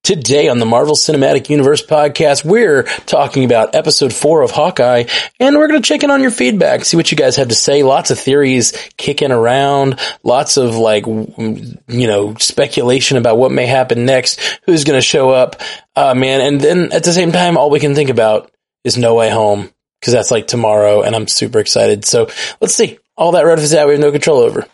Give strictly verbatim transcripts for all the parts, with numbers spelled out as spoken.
Today on the Marvel Cinematic Universe podcast, we're talking about episode four of Hawkeye, and we're going to check in on your feedback, see what you guys have to say. Lots of theories kicking around, lots of like, you know, speculation about what may happen next, who's going to show up, uh, man. And then at the same time, all we can think about is No Way Home, because that's like tomorrow, and I'm super excited. So let's see. All that red is out we have no control over.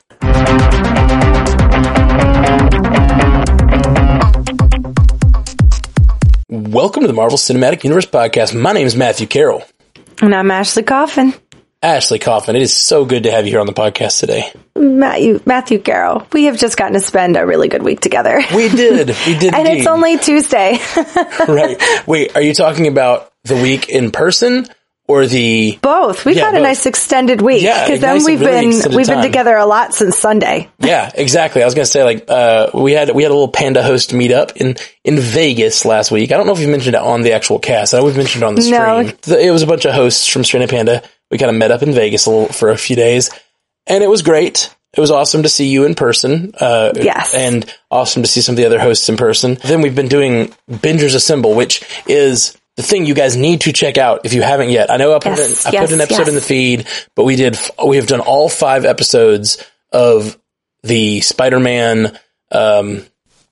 Welcome to the Marvel Cinematic Universe podcast. My name is Matthew Carroll. And I'm Ashley Coffin. Ashley Coffin, it is so good to have you here on the podcast today. Matthew, Matthew Carroll. We have just gotten to spend a really good week together. We did. We did And indeed. it's only Tuesday. Right. Wait, are you talking about the week in person or the... Both. We've Yeah, had both. a nice extended week. Yeah, Because a then nice, we've really been extended we've time. been together a lot since Sunday. Yeah, exactly. I was going to say, like, uh, we had, we had a little Panda host meetup in, in Vegas last week. I don't know if we've mentioned it on the actual cast. I know we've mentioned it on the stream. No. The- It was a bunch of hosts from Stranded Panda. We kind of met up in Vegas a little, for a few days, and it was great. It was awesome to see you in person. Uh, Yes. And awesome to see some of the other hosts in person. Then we've been doing Bingers Assemble, which is the thing you guys need to check out if you haven't yet. I know I put, Yes, an, I yes, put an episode yes. in the feed, but we did, we have done all five episodes of the Spider-Man, um,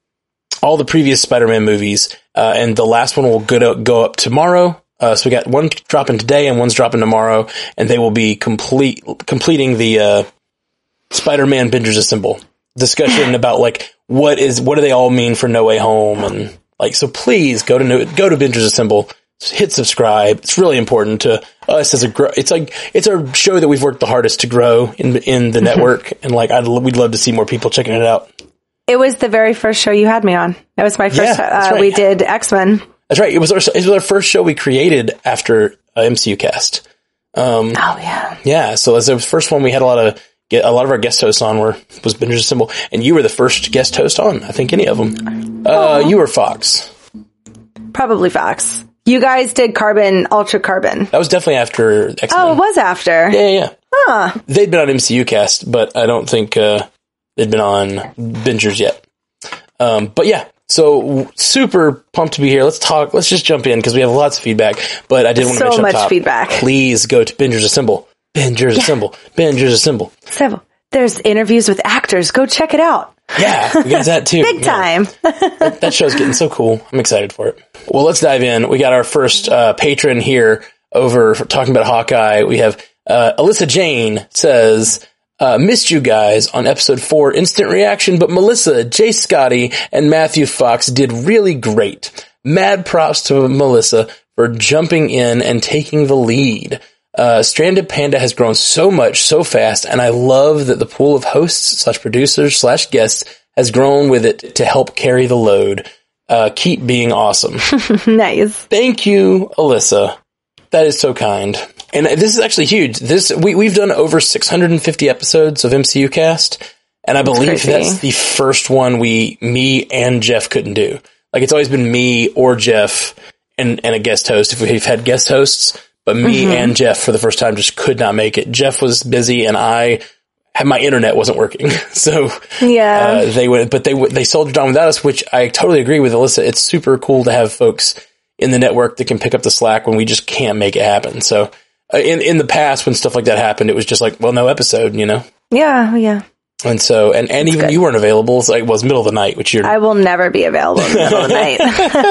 all the previous Spider-Man movies, uh, and the last one will go, to, go up tomorrow. Uh, so we got one dropping today and one's dropping tomorrow, and they will be complete, completing the, uh, Spider-Man Bingers Assemble discussion about like, what is, what do they all mean for No Way Home? And like, so please go to, no, go to Bingers Assemble, hit subscribe. It's really important to us as a, gr- it's like, it's a show that we've worked the hardest to grow in, in the network. And like, I'd, we'd love to see more people checking it out. It was the very first show you had me on. That was my first, Yeah, that's uh, right. we did X-Men. That's right. It was our, it was our first show we created after uh, M C U cast. Um, Oh, yeah. yeah. So as the first one, we had a lot of, get a lot of our guest hosts on were, was Bingers Assemble, and you were the first guest host on, I think, any of them. Uh, you were Fox. Probably Fox. You guys did Carbon, Ultra Carbon. That was definitely after X-Men. Oh, it was after. Yeah, yeah, yeah. Huh. They'd been on M C U cast, but I don't think, uh, they'd been on Bingers yet. Um, but yeah, so w- super pumped to be here. Let's talk, let's just jump in because we have lots of feedback, but I did want to So mention much up top, feedback. please go to Bingers Assemble. Bingers Assemble. Bingers Assemble. So, there's interviews with actors. Go check it out. Yeah, we got that too. Big Yeah. time. That, that show's getting so cool. I'm excited for it. Well, let's dive in. We got our first uh, patron here over for talking about Hawkeye. We have uh, Alyssa Jane says, uh, missed you guys on episode four, Instant Reaction, but Melissa, Jay Scotty, and Matthew Fox did really great. Mad props to Melissa for jumping in and taking the lead. Uh, Stranded Panda has grown so much so fast, and I love that the pool of hosts slash producers slash guests has grown with it to help carry the load. Uh, keep being awesome. Nice. Thank you, Alyssa. That is so kind. And this is actually huge. This, we, we've done over six hundred fifty episodes of M C U cast, and I believe crazy. that's the first one we, me and Jeff couldn't do. Like, it's always been me or Jeff and, and a guest host if we've had guest hosts. But me Mm-hmm. and Jeff for the first time just could not make it. Jeff was busy and I had, my internet wasn't working. So, Yeah. uh, they went, but they, they soldiered on without us, which I totally agree with Alyssa. It's super cool to have folks in the network that can pick up the slack when we just can't make it happen. So, uh, in, in the past, when stuff like that happened, it was just like, well, no episode, you know? yeah, yeah. And so, and, and even good. you weren't available. It's like, it was middle of the night, which you're, I will never be available in the middle of the night.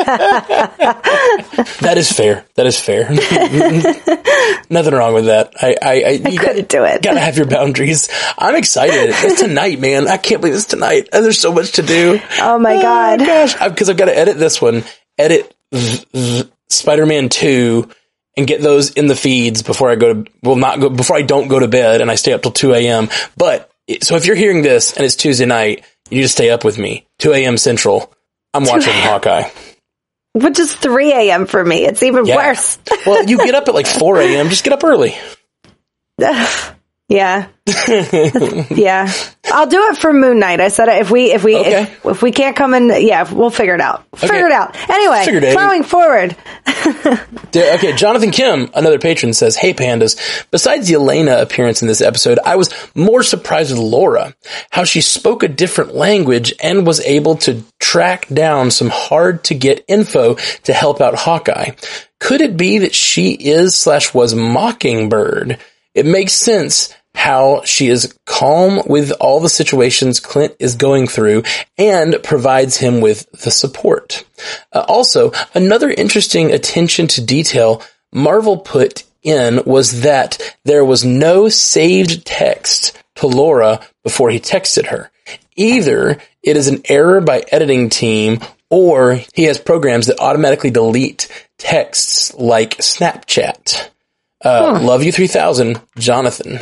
that is fair. That is fair. Nothing wrong with that. I, I, I, I you couldn't do it. gotta have your boundaries. I'm excited. It's tonight, man. I can't believe it's tonight. And there's so much to do. Oh my God. Gosh, because I've got to edit this one, edit v- v- Spider-Man two, and get those in the feeds before I go to, well, not go, before I don't go to bed and I stay up till two a.m. But, so if you're hearing this and it's Tuesday night, you need to stay up with me. two a.m. Central. I'm watching Hawkeye. Which is three a.m. for me. It's even Yeah. worse. Well, you get up at like four a.m. Just get up early. Yeah. Yeah. I'll do it for Moon Knight. I said if we if we Okay. if, if we can't come in, yeah, we'll figure it out. Figure Okay. it out. Anyway, Figured it. plowing forward. D- Okay, Jonathan Kim, another patron, says, "Hey pandas, besides the Elena appearance in this episode, I was more surprised with Laura, how she spoke a different language and was able to track down some hard to get info to help out Hawkeye. Could it be that she is slash was Mockingbird? It makes sense how she is calm with all the situations Clint is going through and provides him with the support. Uh, also, another interesting attention to detail Marvel put in was that there was no saved text to Laura before he texted her. Either it is an error by editing team or he has programs that automatically delete texts like Snapchat. Uh, Huh. Love you three thousand, Jonathan."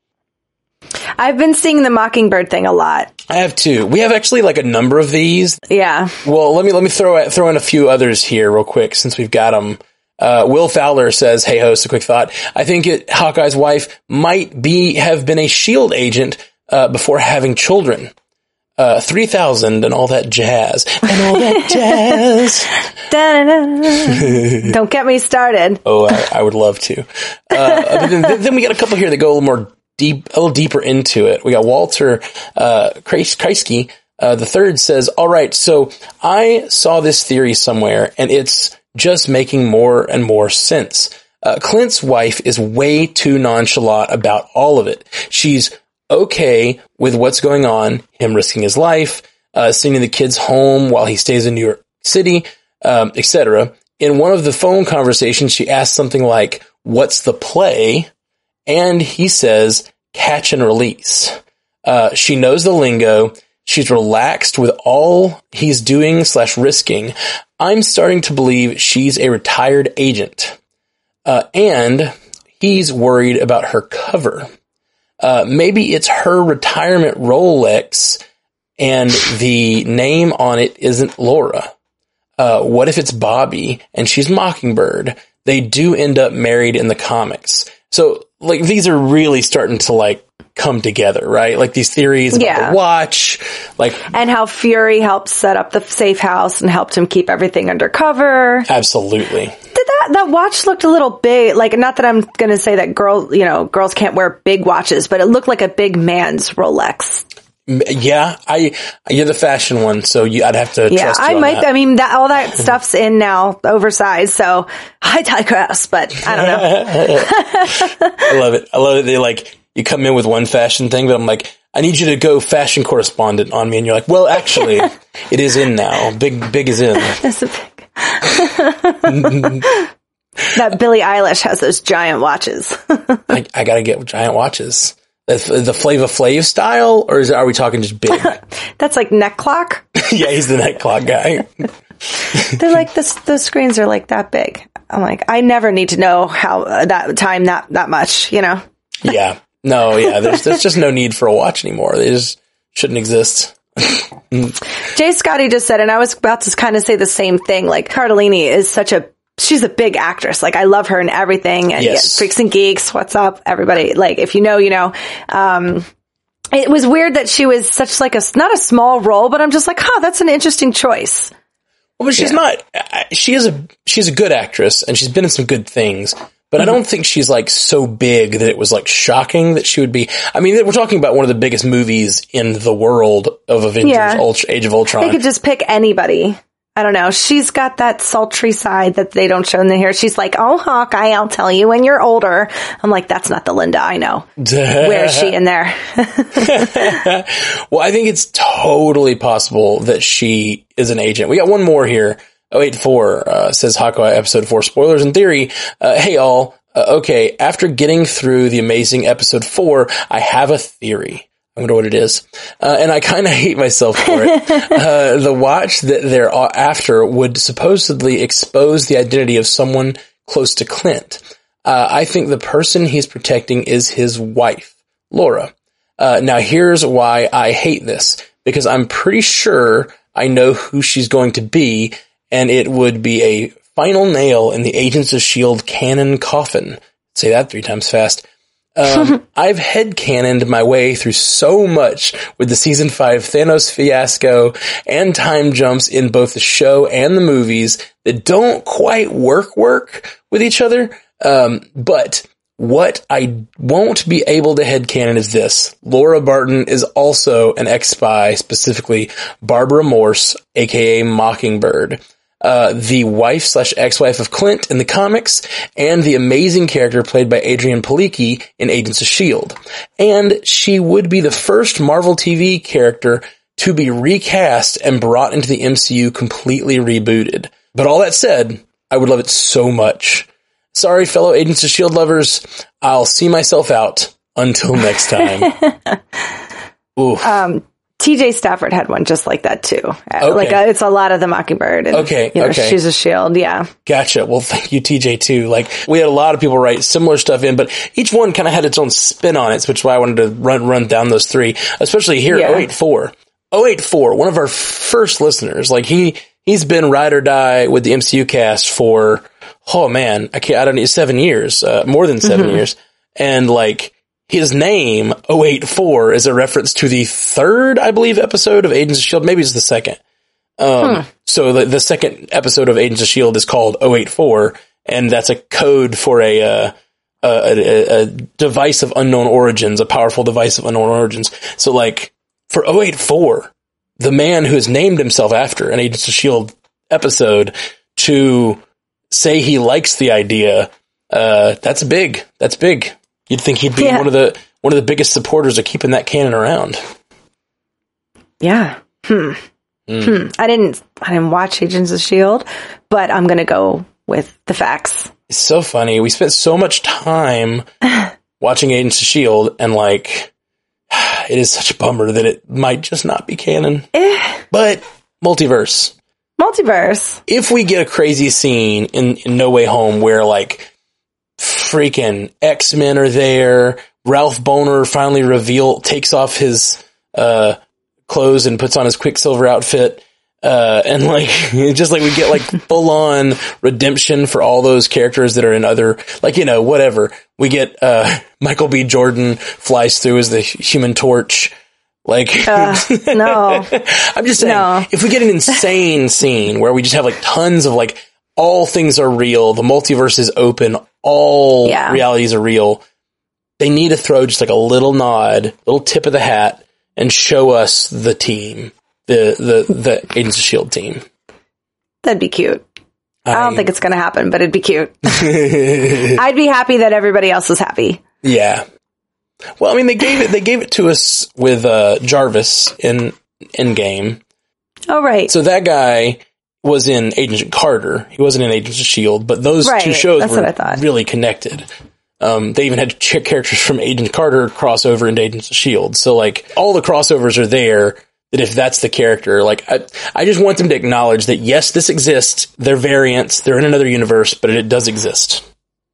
I've been seeing the Mockingbird thing a lot. I have two. We have actually like a number of these. Yeah. Well, let me let me throw throw in a few others here real quick since we've got them. Uh, Will Fowler says, "Hey host, a quick thought. I think it, Hawkeye's wife might be have been a SHIELD agent uh, before having children. Uh, three thousand and all that jazz and all that jazz." Da-da-da. Don't get me started. Oh, I, I would love to. Uh, then, then we got a couple here that go a little more deep, a little deeper into it. We got Walter uh, Kreisky, uh, the third says, "All right, so I saw this theory somewhere, and it's just making more and more sense. Uh, Clint's wife is way too nonchalant about all of it. She's okay with what's going on, him risking his life, uh, sending the kids home while he stays in New York City, um, et cetera. In one of the phone conversations, she asked something like, 'What's the play?' And he says, 'Catch and release.' Uh, she knows the lingo. She's relaxed with all he's doing slash risking. I'm starting to believe she's a retired agent. Uh, and he's worried about her cover. Uh, maybe it's her retirement Rolex and the name on it isn't Laura. Uh, what if it's Bobby and she's Mockingbird? They do end up married in the comics." So, like, these are really starting to, like, come together, right? Like, these theories about Yeah. the watch, like... And how Fury helped set up the safe house and helped him keep everything undercover. Absolutely. Did that, that watch looked a little big, like, not that I'm going to say that girl, you know, girls can't wear big watches, but it looked like a big man's Rolex. Yeah, I, you're the fashion one, so you, I'd have to Yeah, trust you I on might, that. I mean, that, all that stuff's in now, oversized, so I digress, but I don't know. I love it. I love it. They like, you come in with one fashion thing, but I'm like, I need you to go fashion correspondent on me. And you're like, well, actually, it is in now. Big, big is in. That's a big... That Billie Eilish has those giant watches. I, I gotta get giant watches. The, the Flava Flav style, or is it, are we talking just big? That's like neck clock. Yeah, he's the night clock guy. They're like, this, the screens are like that big. I'm like, I never need to know how uh, that time that, that much, you know? Yeah. No, yeah, there's, there's just no need for a watch anymore. They just shouldn't exist. Jay Scotty just said, and I was about to kind of say the same thing, like Cardellini is such a, she's a big actress. Like I love her and everything. And Yes. yeah, Freaks and Geeks, what's up, everybody? Like if you know, you know. Um, it was weird that she was such like a, not a small role, but I'm just like, huh, that's an interesting choice. Well, but she's Yeah. not, she is a, she's a good actress and she's been in some good things, but I don't think she's like so big that it was like shocking that she would be. I mean, we're talking about one of the biggest movies in the world of Avengers, Yeah. Ultra, Age of They Ultron. could just pick anybody. I don't know. She's got that sultry side that they don't show in the here. She's like, oh, Hawkeye, I'll tell you when you're older. I'm like, that's not the Linda I know. Where is she in there? Well, I think it's totally possible that she is an agent. We got one more here. oh eight four uh, says Hawkeye episode four spoilers in theory. Uh, hey all. Uh, okay. After getting through the amazing episode four, I have a theory. I wonder what it is. Uh, and I kind of hate myself for it. uh, the watch that they're after would supposedly expose the identity of someone close to Clint. Uh, I think the person he's protecting is his wife, Laura. Uh, now here's why I hate this. Because I'm pretty sure I know who she's going to be, and it would be a final nail in the Agents of S H I E L D canon coffin. Say that three times fast. Um, I've headcanoned my way through so much with the season five Thanos fiasco and time jumps in both the show and the movies that don't quite work work with each other. Um, but what I won't be able to headcanon is this. Laura Barton is also an ex-spy, specifically Barbara Morse, aka Mockingbird. Uh, the wife slash ex-wife of Clint in the comics, and the amazing character played by Adrienne Palicki in Agents of S H I E L D. And she would be the first Marvel T V character to be recast and brought into the M C U completely rebooted. But all that said, I would love it so much. Sorry, fellow Agents of S H I E L D lovers, I'll see myself out until next time. Ooh. Um, T J Stafford had one just like that too. Okay. Like uh, it's a lot of the Mockingbird. And, okay. You know, okay. She's a shield. Yeah. Gotcha. Well, thank you, T J too. Like we had a lot of people write similar stuff in, but each one kind of had its own spin on it, which is why I wanted to run, run down those three, especially here. Yeah. oh eight four oh eight four one of our first listeners. Like he, he's been ride or die with the M C U cast for, oh man, I can't, I don't need seven years, uh, more than seven mm-hmm. years. And like, his name, oh eight four, is a reference to the third, I believe, episode of Agents of S H I E L D. Maybe it's the second. Um, hmm. So the, the second episode of Agents of S H I E L D is called oh eight four, and that's a code for a, uh, a, a, a device of unknown origins, a powerful device of unknown origins. So like, for oh eight four, the man who has named himself after an Agents of S H I E L D episode to say he likes the idea, uh, that's big. That's big. You'd think he'd be yeah. one of the one of the biggest supporters of keeping that canon around. Yeah. Hmm. Mm. Hmm. I didn't. I didn't watch Agents of S H I E L D, but I'm gonna go with the facts. It's so funny. We spent so much time watching Agents of S H I E L D, and like, it is such a bummer that it might just not be canon. Eh. But multiverse, multiverse. If we get a crazy scene in, in No Way Home where like, freaking X-Men are there. Ralph Bohner finally reveal takes off his uh clothes and puts on his Quicksilver outfit. Uh and like just like we get like full on redemption for all those characters that are in other, like, you know, whatever. We get uh Michael B. Jordan flies through as the Human Torch. Like uh, no. I'm just saying, no. If we get an insane scene where we just have like tons of like all things are real, the multiverse is open, all yeah. realities are real, they need to throw just like a little nod, little tip of the hat, and show us the team, the the the Agents of S H I E L D team. That'd be cute. I, I don't think it's going to happen, but it'd be cute. I'd be happy that everybody else is happy. Yeah. Well, I mean, they gave it they gave it to us with uh, Jarvis in Endgame. Oh, right. So that guy was in Agent Carter. He wasn't in Agents of S H I E L D, but those right, two shows were really connected. Um, they even had ch- characters from Agent Carter cross over into Agents of S H I E L D. So, like, all the crossovers are there, that if that's the character, like, I, I just want them to acknowledge that, yes, this exists, they're variants, they're in another universe, but it does exist.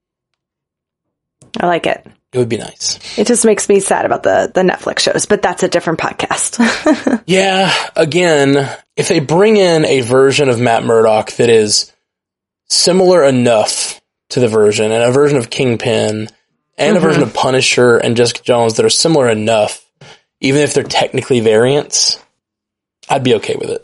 I like it. It would be nice. It just makes me sad about the, the Netflix shows, but that's a different podcast. Yeah, again, if they bring in a version of Matt Murdock that is similar enough to the version, and a version of Kingpin, and mm-hmm. a version of Punisher and Jessica Jones that are similar enough, even if they're technically variants, I'd be okay with it.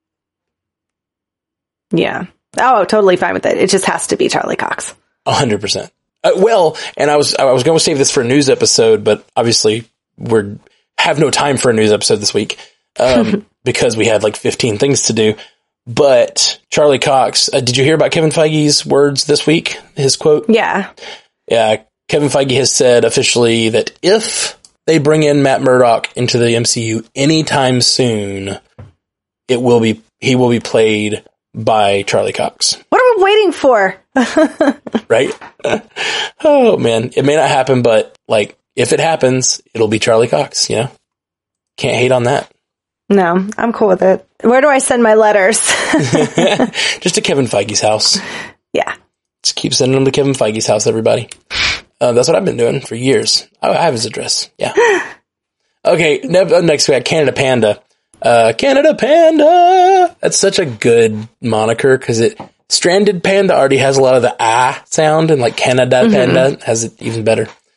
Yeah. Oh, totally fine with it. It just has to be Charlie Cox. A hundred percent. Uh, well, and I was I was going to save this for a news episode, but obviously we're have no time for a news episode this week um, because we had like fifteen things to do. But Charlie Cox, uh, did you hear about Kevin Feige's words this week? His quote? Yeah. Yeah. Kevin Feige has said officially that if they bring in Matt Murdock into the M C U anytime soon, it will be he will be played by Charlie Cox. What are we waiting for? Right? Oh, man. It may not happen, but, like, if it happens, it'll be Charlie Cox, you know? Can't hate on that. No, I'm cool with it. Where do I send my letters? Just to Kevin Feige's house. Yeah. Just keep sending them to Kevin Feige's house, everybody. Uh, that's what I've been doing for years. I have his address. Yeah. Okay, next we got Canada Panda. Uh, Canada Panda! That's such a good moniker, because it, Stranded Panda already has a lot of the ah sound, and like Canada Panda mm-hmm. has it even better.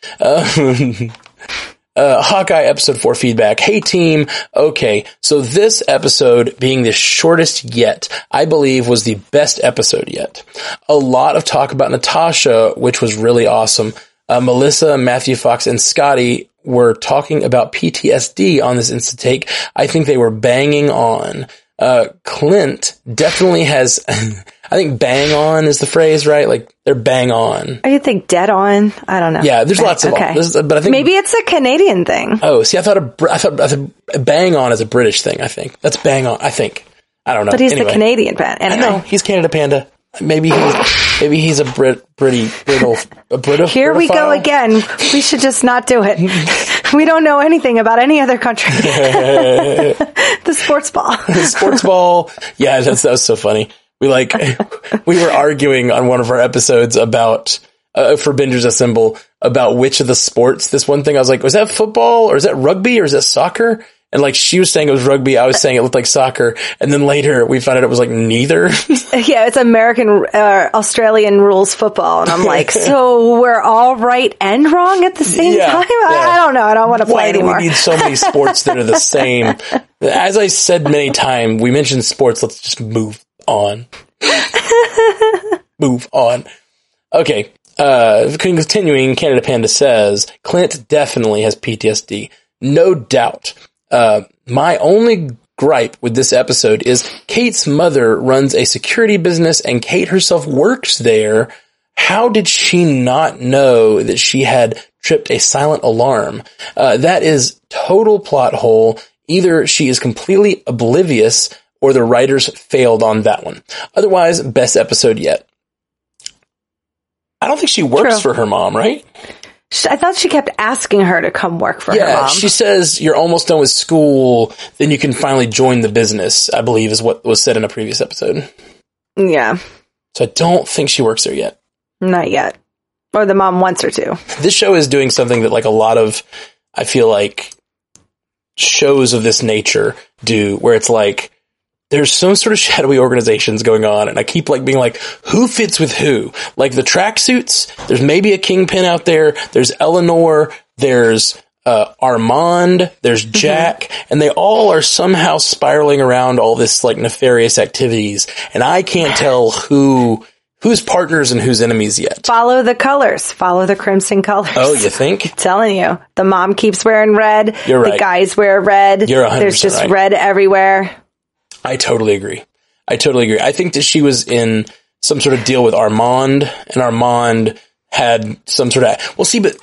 Um, uh, Hawkeye episode four feedback. Hey team. Okay. So this episode being the shortest yet, I believe was the best episode yet. A lot of talk about Natasha, which was really awesome. Uh, Melissa, Matthew Fox, and Scotty were talking about P T S D on this Insta Take. I think they were banging on. Uh, Clint definitely has, I think bang on is the phrase, right? Like they're bang on. Or you think dead on? I don't know. Yeah, there's bang, lots of, okay. this, but I think maybe it's a Canadian thing. Oh, see, I thought, a, I thought, I thought bang on is a British thing. I think that's bang on. I think, I don't know. But he's anyway. the Canadian panda. Anyway. I know, he's Canada Panda. Maybe he's, maybe he's a Brit, Britty, brittle, a Brit. Here we go again. We should just not do it. We don't know anything about any other country. The sports ball. The sports ball. Yeah, that's, that was so funny. We like, we were arguing on one of our episodes about, uh, for Bingers Assemble, about which of the sports, this one thing, I was like, was that football or is that rugby or is that soccer? And like she was saying it was rugby, I was saying it looked like soccer. And then later we found out it was like neither. Yeah, it's American, uh, Australian rules football. And I'm like, so we're all right and wrong at the same yeah, time? Yeah. I don't know. I don't want to play Why anymore. Why do we need so many sports that are the same? As I said many times, we mentioned sports. Let's just move on. Move on. Okay. Uh, continuing, Canada Panda says, Clint definitely has P T S D. No doubt. Uh, my only gripe with this episode is Kate's mother runs a security business and Kate herself works there. How did she not know that she had tripped a silent alarm? Uh, that is total plot hole. Either she is completely oblivious or the writers failed on that one. Otherwise, best episode yet. I don't think she works True. for her mom, right? I thought she kept asking her to come work for yeah, her mom. She says you're almost done with school, then you can finally join the business, I believe is what was said in a previous episode. Yeah. So I don't think she works there yet. Not yet. Or the mom wants her to. This show is doing something that like a lot of, I feel like, shows of this nature do, where it's like, there's some sort of shadowy organizations going on, and I keep like being like, who fits with who? Like the tracksuits, there's maybe a kingpin out there, there's Eleanor, there's uh Armand, there's Jack, mm-hmm. and they all are somehow spiraling around all this like nefarious activities, and I can't tell who who's partners and who's enemies yet. Follow the colors. Follow the crimson colors. Oh, you think? I'm telling you. The mom keeps wearing red. You're right. The guys wear red. You're one hundred percent There's just right. red everywhere. I totally agree. I totally agree. I think that she was in some sort of deal with Armand, and Armand had some sort of, well, see, but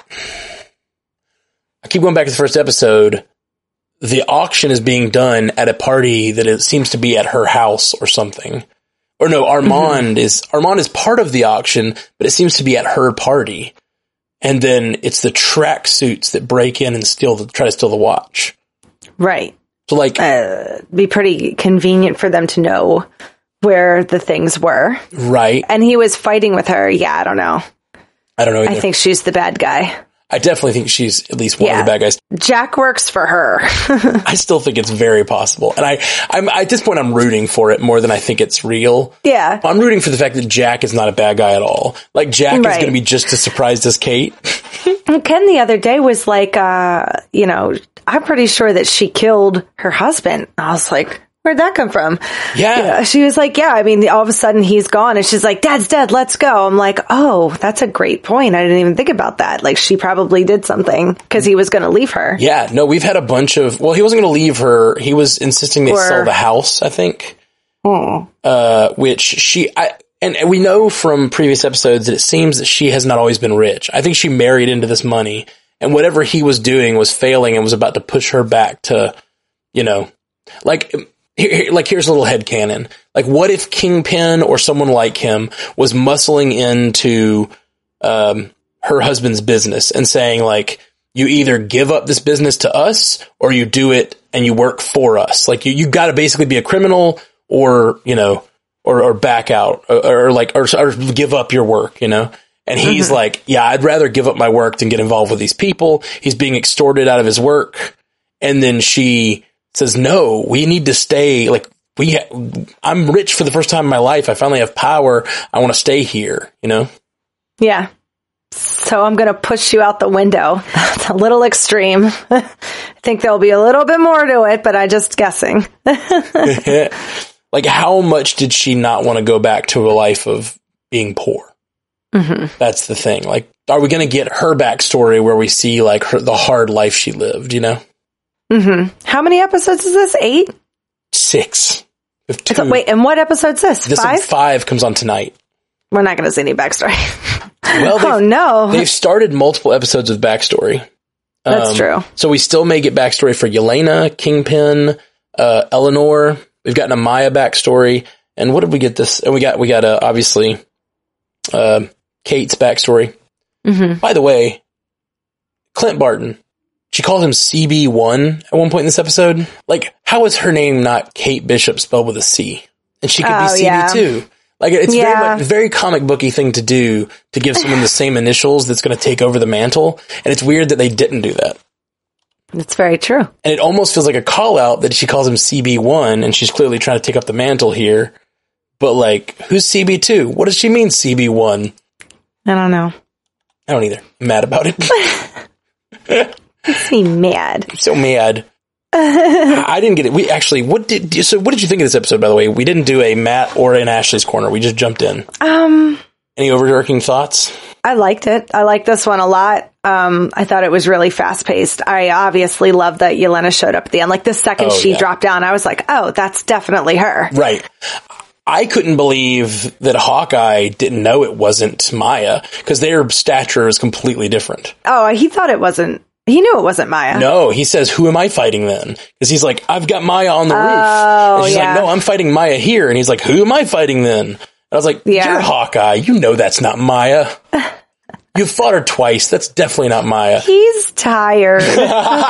I keep going back to the first episode. The auction is being done at a party that it seems to be at her house or something. Or no, Armand mm-hmm. is, Armand is part of the auction, but it seems to be at her party. And then it's the track suits that break in and steal the, try to steal the watch. Right. So like, uh, be pretty convenient for them to know where the things were. Right. And he was fighting with her. Yeah, I don't know. I don't know either. I think she's the bad guy. I definitely think she's at least one yeah. of the bad guys. Jack works for her. I still think it's very possible. And I, I'm, at this point, I'm rooting for it more than I think it's real. Yeah. I'm rooting for the fact that Jack is not a bad guy at all. Like, Jack right. is going to be just as surprised as Kate. Ken the other day was like, uh, you know, I'm pretty sure that she killed her husband. I was like, where'd that come from? Yeah. You know, she was like, yeah, I mean, all of a sudden he's gone. And she's like, Dad's dead. Let's go. I'm like, oh, that's a great point. I didn't even think about that. Like, she probably did something because he was going to leave her. Yeah. No, we've had a bunch of, well, he wasn't going to leave her. He was insisting they or, sell the house, I think. Hmm. Uh, which she, I, and, and we know from previous episodes that it seems that she has not always been rich. I think she married into this money, and whatever he was doing was failing and was about to push her back to, you know, like, here, like here's a little headcanon. Like, what if Kingpin or someone like him was muscling into um, her husband's business and saying, like, you either give up this business to us or you do it and you work for us. Like, you, you got to basically be a criminal or, you know, or, or back out or, or like, or, or give up your work, you know? And he's mm-hmm. like, yeah, I'd rather give up my work than get involved with these people. He's being extorted out of his work. And then she says, no, we need to stay. Like, we, ha- I'm rich for the first time in my life. I finally have power. I want to stay here, you know? Yeah. So I'm going to push you out the window. That's a little extreme. I think there'll be a little bit more to it, but I'm just guessing. Like, how much did she not want to go back to a life of being poor? Mm-hmm. That's the thing. Like, are we going to get her backstory where we see, like, her, the hard life she lived, you know? Mm-hmm. How many episodes is this? Eight? Six. So, wait, and what episode's this? This Five? Five comes on tonight. We're not going to see any backstory. Well, oh, no. They've started multiple episodes with backstory. That's um, true. So we still may get backstory for Yelena, Kingpin, uh, Eleanor. We've gotten a Maya backstory. And what did we get this? And we got, we got, uh, obviously, uh, Kate's backstory. Mm-hmm. By the way, Clint Barton, she calls him C B one at one point in this episode. Like, how is her name not Kate Bishop spelled with a C? And she could oh, be C B yeah. too. Like, it's yeah. very much, very comic booky thing to do to give someone the same initials that's going to take over the mantle. And it's weird that they didn't do that. It's very true. And it almost feels like a call out that she calls him C B one and she's clearly trying to take up the mantle here. But, like, who's C B two? What does she mean C B one? I don't know. I don't either. I'm mad about it. Makes me mad. I'm so mad. I didn't get it. We actually, what did, so what did you think of this episode, by the way? We didn't do a Matt or an Ashley's Corner. We just jumped in. Um, Any overarching thoughts? I liked it. I liked this one a lot. Um, I thought it was really fast paced. I obviously love that Yelena showed up at the end. Like the second Oh, she yeah. dropped down, I was like, oh, that's definitely her. Right. I couldn't believe that Hawkeye didn't know it wasn't Maya because their stature is completely different. Oh, he thought it wasn't. He knew it wasn't Maya. No, he says, who am I fighting then? Because he's like, I've got Maya on the roof. Oh, And she's yeah. like, no, I'm fighting Maya here. And he's like, who am I fighting then? And I was like, Yeah. you're Hawkeye. You know that's not Maya. You fought her twice. That's definitely not Maya. He's tired. Okay.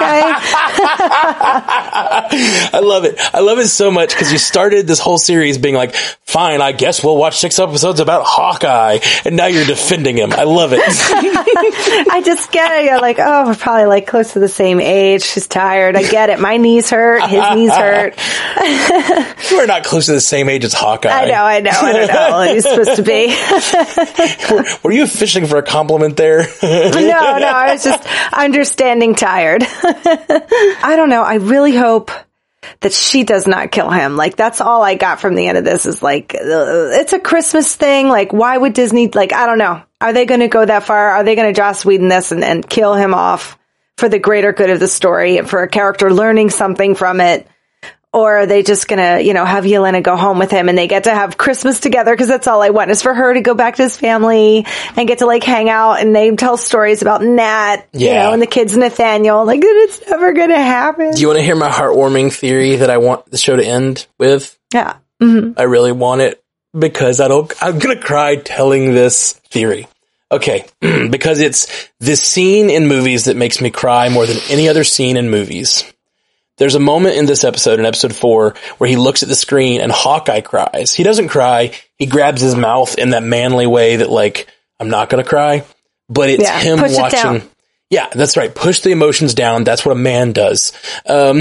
I love it. I love it so much because you started this whole series being like, fine, I guess we'll watch six episodes about Hawkeye. And now you're defending him. I love it. I just get it. You're like, oh, we're probably like close to the same age. She's tired. I get it. My knees hurt. His knees hurt. You are not close to the same age as Hawkeye. I know, I know. I don't know. He's supposed to be. were, were you fishing for a compliment there? No, no. I was just understanding tired. I don't know. I really hope that she does not kill him. Like, that's all I got from the end of this is like, uh, it's a Christmas thing. Like, why would Disney, like, I don't know. Are they going to go that far? Are they going to Joss Whedon this and, and kill him off for the greater good of the story and for a character learning something from it? Or are they just going to, you know, have Yelena go home with him and they get to have Christmas together? Because that's all I want is for her to go back to his family and get to like hang out and they tell stories about Nat, Yeah. you know, and the kids Nathaniel. Like, it's never going to happen. Do you want to hear my heartwarming theory that I want the show to end with? Yeah. Mm-hmm. I really want it because I don't, I'm going to cry telling this theory. Okay. Because it's this scene in movies that makes me cry more than any other scene in movies. There's a moment in this episode, in episode four, where he looks at the screen and Hawkeye cries. He doesn't cry. He grabs his mouth in that manly way that, like, I'm not going to cry. But it's Yeah, him push it watching. down. Yeah, that's right. Push the emotions down. That's what a man does. Um,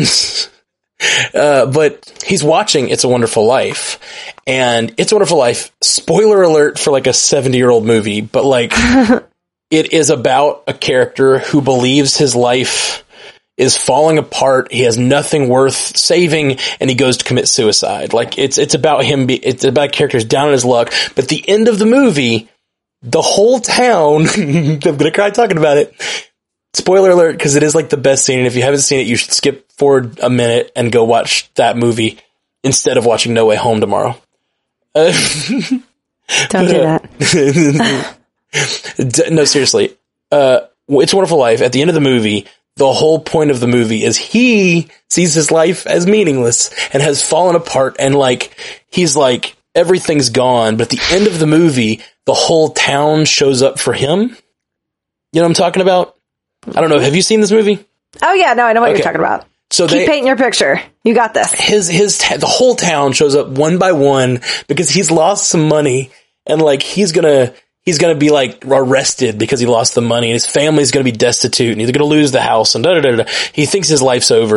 uh, but he's watching It's a Wonderful Life. And It's a Wonderful Life, spoiler alert for like a seventy-year-old movie, but like, it is about a character who believes his life is falling apart. He has nothing worth saving, and he goes to commit suicide. Like it's it's about him. Be, it's about characters down on his luck. But at the end of the movie, the whole town. I'm gonna cry talking about it. Spoiler alert, because it is like the best scene. And if you haven't seen it, you should skip forward a minute and go watch that movie instead of watching No Way Home tomorrow. Uh, Don't do that. No, seriously. Uh, It's a Wonderful Life. At the end of the movie, the whole point of the movie is he sees his life as meaningless and has fallen apart. And like, he's like, everything's gone. But at the end of the movie, the whole town shows up for him. You know what I'm talking about? I don't know. Have you seen this movie? Oh yeah, no, I know what Okay. you're talking about. So Keep they, painting your picture. You got this. his, his, ta- the whole town shows up one by one because he's lost some money and like, he's gonna, he's gonna be like arrested because he lost the money and his family's gonna be destitute and he's gonna lose the house and da da da da. He thinks his life's over.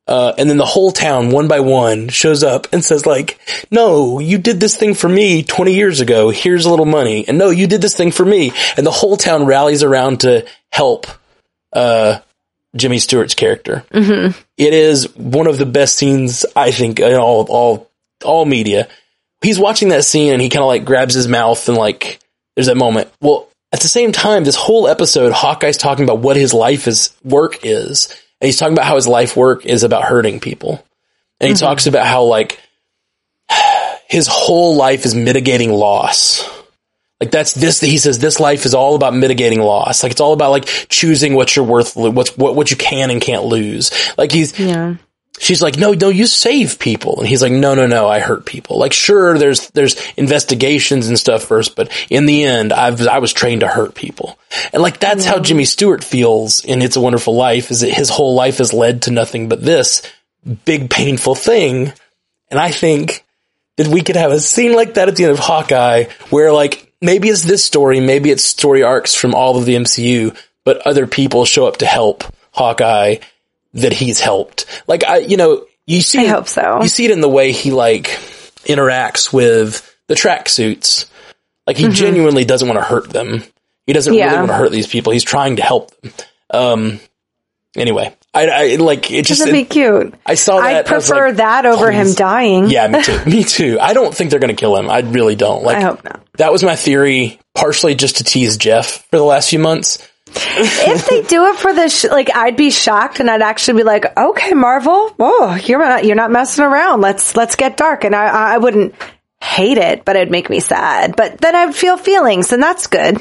Uh, and then the whole town, one by one, shows up and says like, no, you did this thing for me twenty years ago. Here's a little money. And no, you did this thing for me. And the whole town rallies around to help, uh, Jimmy Stewart's character. Mm-hmm. It is one of the best scenes, I think, in all, all, all media. He's watching that scene and he kind of like grabs his mouth and like, there's that moment. Well, at the same time, this whole episode, Hawkeye's talking about what his life is, work is. And he's talking about how his life work is about hurting people. And he mm-hmm. talks about how like his whole life is mitigating loss. Like that's this, he says this life is all about mitigating loss. Like it's all about like choosing what you're worth, what's, what, what you can and can't lose. Like he's, yeah. She's like, no, no, you save people. And he's like, no, no, no, I hurt people. Like, sure, there's, there's investigations and stuff first, but in the end, I've, I was trained to hurt people. And like, that's yeah. how Jimmy Stewart feels in It's a Wonderful Life, is that his whole life has led to nothing but this big, painful thing. And I think that we could have a scene like that at the end of Hawkeye, where like, maybe it's this story, maybe it's story arcs from all of the M C U, but other people show up to help Hawkeye that he's helped. Like, I, you know, you see, I hope so. You see it in the way he like interacts with the tracksuits. Like he mm-hmm. genuinely doesn't want to hurt them. He doesn't yeah. really want to hurt these people. He's trying to help them. Um, anyway, I, I like it just, it'd be cute. I saw that. I prefer I like, that over please. him dying. Yeah, me too. Me too. I don't think they're going to kill him. I really don't. Like, I hope not. That was my theory, partially just to tease Jeff for the last few months. If they do it for this, sh- like, I'd be shocked, and I'd actually be like, "Okay, Marvel, oh, you're not, you're not messing around. Let's let's get dark." And I I wouldn't hate it, but it'd make me sad. But then I'd feel feelings, and that's good.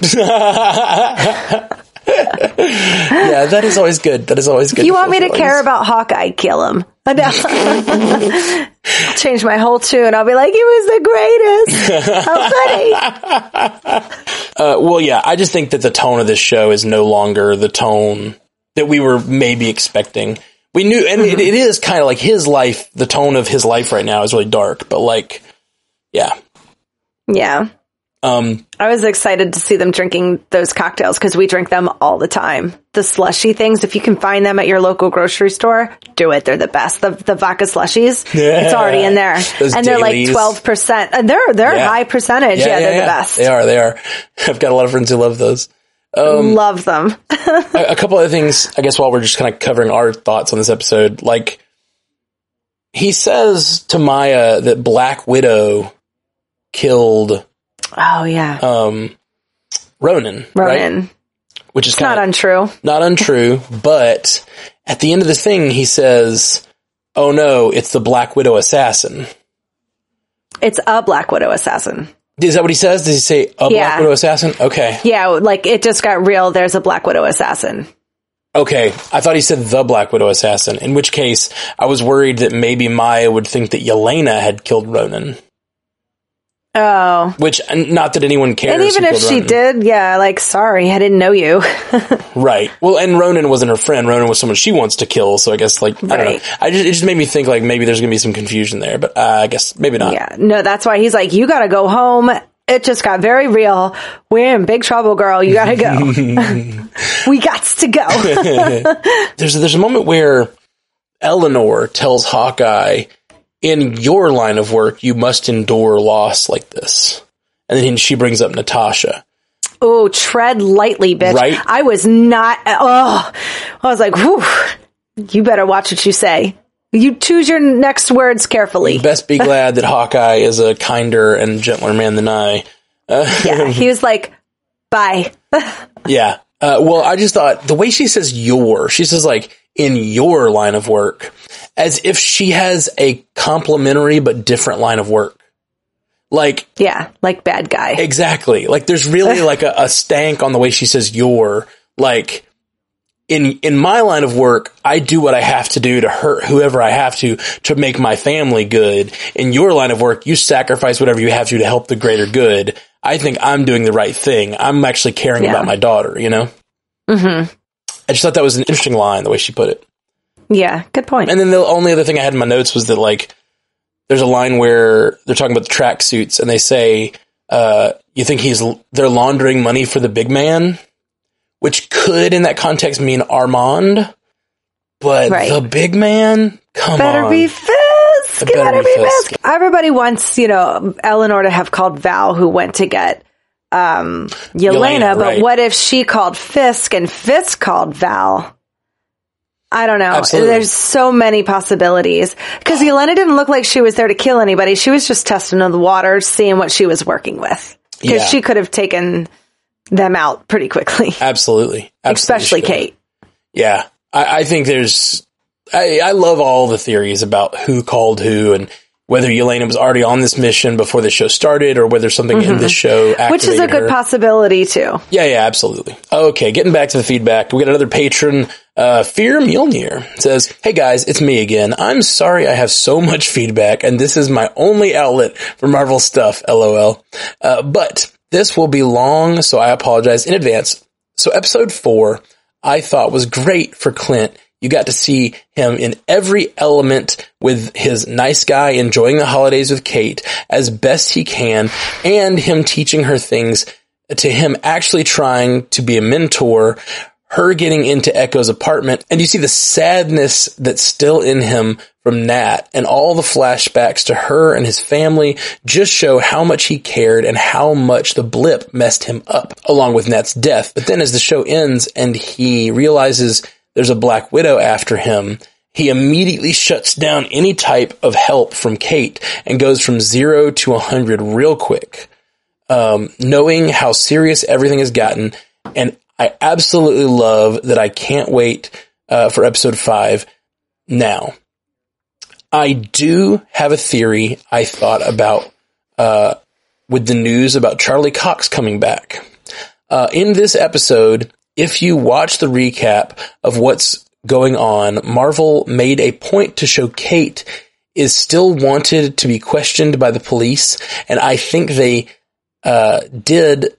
Yeah, that is always good. That is always good. You want me to care about Hawkeye? Kill him. I'll change my whole tune. I'll be like, he was the greatest. How funny. Uh, well, yeah, I just think that the tone of this show is no longer the tone that we were maybe expecting. We knew, and mm-hmm. it, it is kind of like his life, the tone of his life right now is really dark, but like, yeah. Yeah. Um, I was excited to see them drinking those cocktails because we drink them all the time. The slushy things, if you can find them at your local grocery store, do it. They're the best. The the vodka slushies, yeah. It's already in there, those and they're dailies. Like twelve percent. And they're they're yeah. high percentage. Yeah, yeah, yeah they're yeah. the best. They are. They are. I've got a lot of friends who love those. Um, love them. a, a couple other things, I guess, while we're just kind of covering our thoughts on this episode, like he says to Maya that Black Widow killed. Oh yeah. Um, Ronan. Ronan. Right? Which is it's not untrue. Not untrue, but at the end of the thing, he says, "Oh no, it's the Black Widow assassin." It's a Black Widow assassin. Is that what he says? Does he say a yeah. Black Widow assassin? Okay. Yeah, like it just got real. There's a Black Widow assassin. Okay, I thought he said the Black Widow assassin, in which case I was worried that maybe Maya would think that Yelena had killed Ronan. Oh. Which, not that anyone cares. And even if she Ronan. did, yeah, like, sorry, I didn't know you. Right. Well, and Ronan wasn't her friend. Ronan was someone she wants to kill, so I guess, like, right. I don't know. I just, it just made me think, like, maybe there's gonna be some confusion there, but uh, I guess maybe not. Yeah. No, that's why he's like, you gotta go home. It just got very real. We're in big trouble, girl. You gotta go. We gots to go. there's, there's a moment where Eleanor tells Hawkeye, in your line of work, you must endure loss like this. And then she brings up Natasha. Oh, tread lightly, bitch. Right? I was not, oh, I was like, whew, you better watch what you say. You choose your next words carefully. You best be glad that Hawkeye is a kinder and gentler man than I. Uh, yeah, he was like, bye. Yeah. Uh, well, I just thought, the way she says your, she says like, in your line of work, as if she has a complementary but different line of work. Like, yeah, like bad guy. Exactly. Like there's really like a, a stank on the way she says your, like in, in my line of work, I do what I have to do to hurt whoever I have to, to make my family good. In your line of work, you sacrifice whatever you have to to help the greater good. I think I'm doing the right thing. I'm actually caring yeah. about my daughter, you know? Mm-hmm. I just thought that was an interesting line, the way she put it. Yeah, good point. And then the only other thing I had in my notes was that, like, there's a line where they're talking about the tracksuits, and they say, uh, you think he's they're laundering money for the big man? Which could, in that context, mean Armand. But Right. the big man, come Better on. be Fisk. It better Better be be Fisk. Fisk. Everybody wants, you know, Eleanor to have called Val, who went to get um, Yelena, Yelena, but right. what if she called Fisk and Fisk called Val? I don't know. Absolutely. There's so many possibilities. Because Yelena didn't look like she was there to kill anybody. She was just testing the waters, seeing what she was working with. Because Yeah. she could have taken them out pretty quickly. Absolutely. Absolutely Especially should. Kate. Yeah. I, I think there's, I, I love all the theories about who called who and whether Yelena was already on this mission before the show started or whether something Mm-hmm. in this show activated Which is a good her. possibility, too. Yeah, yeah, absolutely. Okay, getting back to the feedback, we got another patron, uh, Fear Mjolnir says, "Hey guys, it's me again. I'm sorry I have so much feedback and this is my only outlet for Marvel stuff, lol. Uh, but this will be long, so I apologize in advance. So episode four, I thought was great for Clint. You got to see him in every element with his nice guy enjoying the holidays with Kate as best he can and him teaching her things to him actually trying to be a mentor, her getting into Echo's apartment, and you see the sadness that's still in him from Nat, and all the flashbacks to her and his family just show how much he cared and how much the blip messed him up, along with Nat's death. But then as the show ends and he realizes there's a Black Widow after him, he immediately shuts down any type of help from Kate and goes from zero to a hundred real quick. Um, knowing how serious everything has gotten, and I absolutely love that I can't wait uh, for episode five. Now, I do have a theory I thought about uh, with the news about Charlie Cox coming back. Uh, in this episode, if you watch the recap of what's going on, Marvel made a point to show Kate is still wanted to be questioned by the police, and I think they uh, did...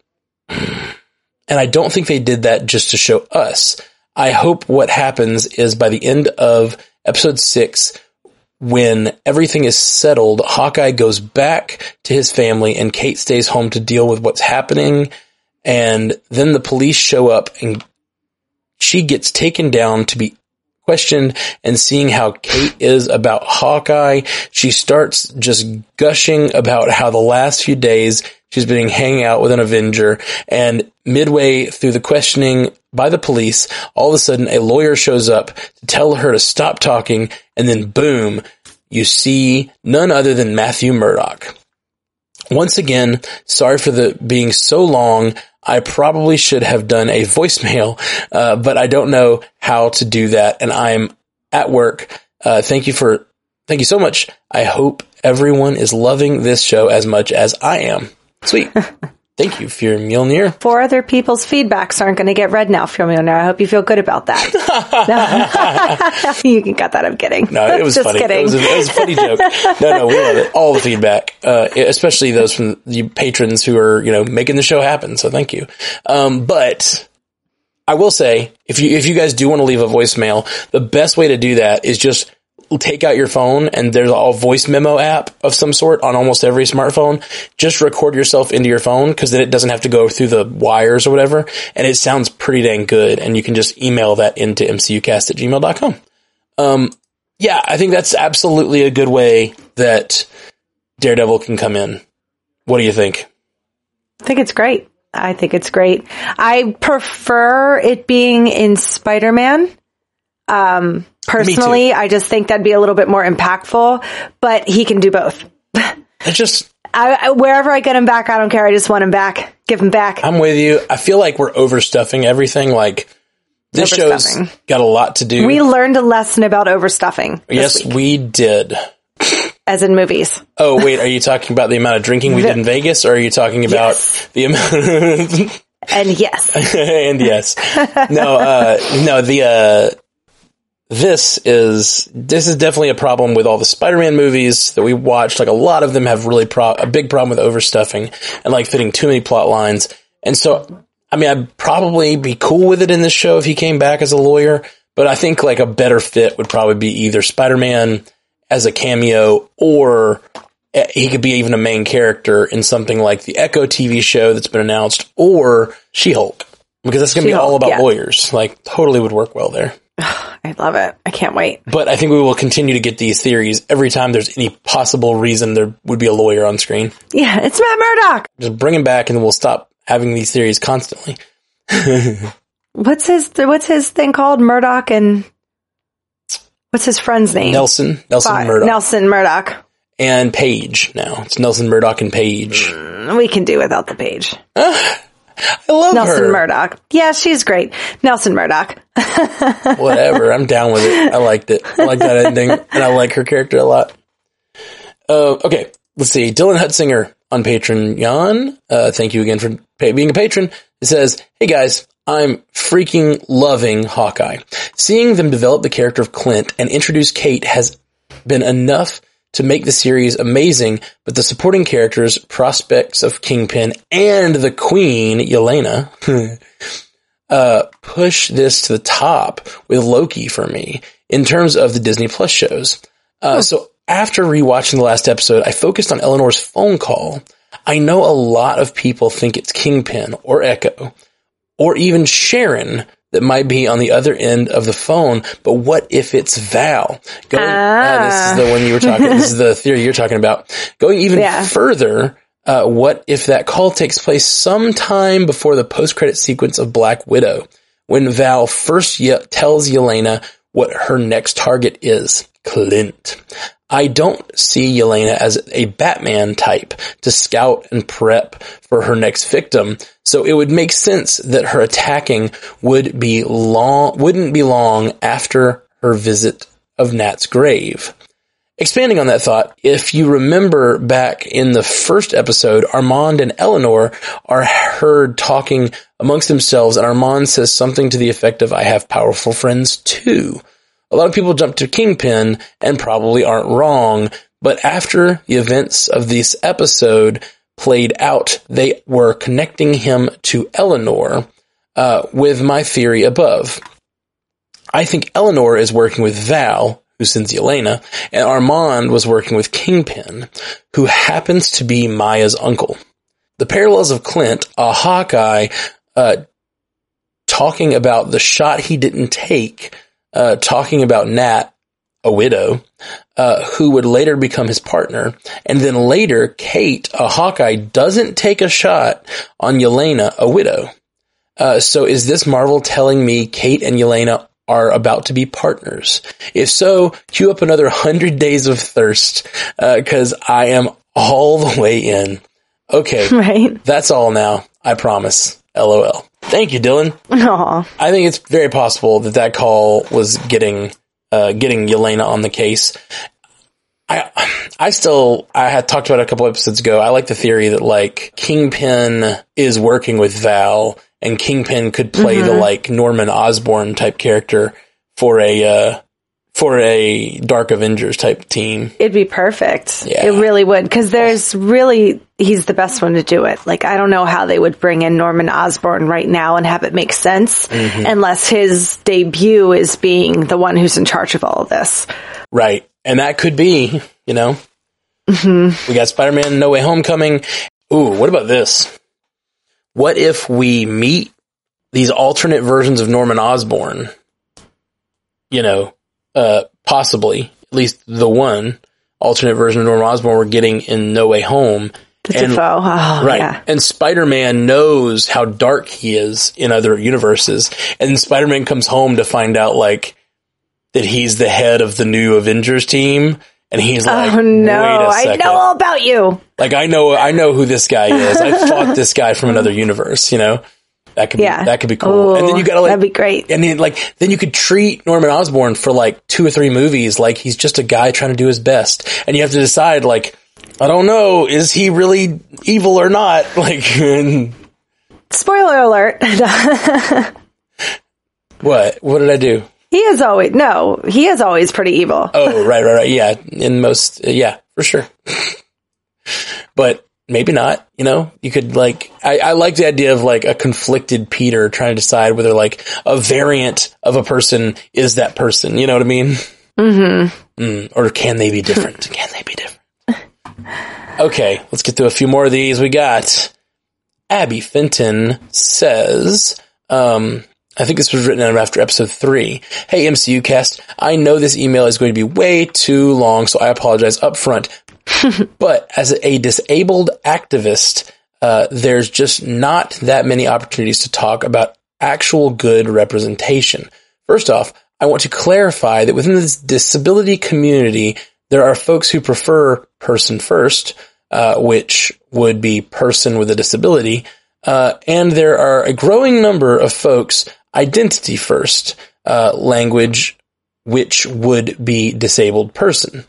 And I don't think they did that just to show us. I hope what happens is by the end of episode six, when everything is settled, Hawkeye goes back to his family and Kate stays home to deal with what's happening. And then the police show up and she gets taken down to be questioned, and seeing how Kate is about Hawkeye, she starts just gushing about how the last few days she's been hanging out with an Avenger, and midway through the questioning by the police, all of a sudden a lawyer shows up to tell her to stop talking, and then boom, you see none other than Matthew Murdock. Once again, sorry for the being so long. I probably should have done a voicemail, uh, but I don't know how to do that, and I'm at work. Uh, thank you for, thank you so much. I hope everyone is loving this show as much as I am. Sweet. Thank you, Fear Mjolnir. Four other people's feedbacks aren't going to get read now, Fear Mjolnir. I hope you feel good about that. No. You can cut that. I'm kidding. No, it was Just funny. kidding. It was, a, it was a funny joke. No, no, we love it. All the feedback, uh, especially those from you patrons who are, you know, making the show happen. So thank you. Um, but I will say, if you, if you guys do want to leave a voicemail, the best way to do that is just take out your phone, and there's a voice memo app of some sort on almost every smartphone. Just record yourself into your phone, because then it doesn't have to go through the wires or whatever, and it sounds pretty dang good, and you can just email that into m c u cast at gmail dot com. Um, yeah, I think that's absolutely a good way that Daredevil can come in. What do you think? I think it's great. I think it's great. I prefer it being in Spider-Man. Um, personally, I just think that'd be a little bit more impactful, but he can do both. It just, I, I, wherever I get him back, I don't care. I just want him back. Give him back. I'm with you. I feel like we're overstuffing everything. Like, this show's Overstuffing. got a lot to do. We learned a lesson about overstuffing. this Yes, week, we did. as in movies. Oh, wait, are you talking about the amount of drinking we The- did in Vegas, or are you talking about Yes. the amount? And yes, And yes. No, uh, no, the, uh, this is, this is definitely a problem with all the Spider-Man movies that we watched. Like, a lot of them have really pro- a big problem with overstuffing and like fitting too many plot lines. And so, I mean, I'd probably be cool with it in this show if he came back as a lawyer, but I think like a better fit would probably be either Spider-Man as a cameo, or he could be even a main character in something like the Echo T V show that's been announced, or She-Hulk, because that's going to be all She-Hulk, about yeah. lawyers. Like, totally would work well there. I love it. I can't wait. But I think we will continue to get these theories every time there's any possible reason there would be a lawyer on screen. Yeah, it's Matt Murdock. Just bring him back and we'll stop having these theories constantly. What's his What's his thing called? Murdoch and what's his friend's name? Nelson. Nelson Fi- Murdoch. Nelson Murdoch. And Paige now. It's Nelson Murdoch and Paige. Mm, we can do without the Paige. Uh, I love Nelson her. Murdoch. Yeah, she's great. Nelson Murdoch. Whatever. I'm down with it. I liked it. I like that ending. And I like her character a lot. Uh, okay. Let's see. Dylan Hutzinger on Patreon. Uh, thank you again for pay- being a patron. It says, hey guys, I'm freaking loving Hawkeye. Seeing them develop the character of Clint and introduce Kate has been enough to make the series amazing, but the supporting characters, prospects of Kingpin, and the Queen, Yelena, uh, push this to the top with Loki for me in terms of the Disney Plus shows. Uh, oh. So after rewatching the last episode, I focused on Eleanor's phone call. I know a lot of people think it's Kingpin or Echo or even Sharon that might be on the other end of the phone, but what if it's Val? Going, ah. uh, this is the one you were talking, this is the theory you're talking about. Going even yeah. further, uh, what if that call takes place sometime before the post-credit sequence of Black Widow, when Val first ye- tells Yelena what her next target is? Clint. I don't see Yelena as a Batman type to scout and prep for her next victim, so it would make sense that her attacking would be long, wouldn't be long after her visit of Nat's grave. Expanding on that thought, if you remember back in the first episode, Armand and Eleanor are heard talking amongst themselves, and Armand says something to the effect of, I have powerful friends too. A lot of people jump to Kingpin and probably aren't wrong, but after the events of this episode played out, they were connecting him to Eleanor, uh, with my theory above. I think Eleanor is working with Val, who sends Yelena, and Armand was working with Kingpin, who happens to be Maya's uncle. The parallels of Clint, a Hawkeye, uh, talking about the shot he didn't take, Uh, talking about Nat, a widow, uh, who would later become his partner. And then later, Kate, a Hawkeye, doesn't take a shot on Yelena, a widow. Uh, so is this Marvel telling me Kate and Yelena are about to be partners? If so, cue up another hundred days of thirst, uh, cause I am all the way in. Okay. Right. That's all now. I promise. LOL. Thank you, Dylan. Aww. I think it's very possible that that call was getting, uh, getting Yelena on the case. I, I still, I had talked about it a couple episodes ago. I like the theory that like Kingpin is working with Val and Kingpin could play mm-hmm. the like Norman Osborn type character for a, uh, for a Dark Avengers type team. It'd be perfect. Yeah. It really would. Cause there's really, he's the best one to do it. Like, I don't know how they would bring in Norman Osborn right now and have it make sense mm-hmm. unless his debut is being the one who's in charge of all of this. Right. And that could be, you know, mm-hmm. we got Spider-Man No Way Home coming. Ooh, what about this? What if we meet these alternate versions of Norman Osborn? You know, Uh, possibly, at least the one alternate version of Norman Osborn we're getting in No Way Home. The and, Defoe. Oh, right. Yeah. And Spider-Man knows how dark he is in other universes. And Spider-Man comes home to find out, like, that he's the head of the new Avengers team. And he's like, oh no, wait a second. I know all about you. Like, I know, I know who this guy is. I fought this guy from another universe, you know? That could be, yeah. that could be cool. Ooh, and then you gotta like, that'd be great. And then like, then you could treat Norman Osborn for like two or three movies like he's just a guy trying to do his best. And you have to decide like, I don't know, is he really evil or not? Like, spoiler alert. What? What did I do? He is always, no, he is always pretty evil. Oh, right, right, right. Yeah. In most, uh, yeah, for sure. But maybe not, you know, you could like, I, I like the idea of like a conflicted Peter trying to decide whether like a variant of a person is that person. You know what I mean? Mm-hmm. Mm, or can they be different? Can they be different? Okay. Let's get through a few more of these. We got Abby Fenton says, um, I think this was written out after episode three. Hey, M C U cast, I know this email is going to be way too long, so I apologize up front. But as a disabled activist, uh, there's just not that many opportunities to talk about actual good representation. First off, I want to clarify that within this disability community, there are folks who prefer person first, uh, which would be person with a disability, uh, and there are a growing number of folks identity first, uh, language, which would be disabled person.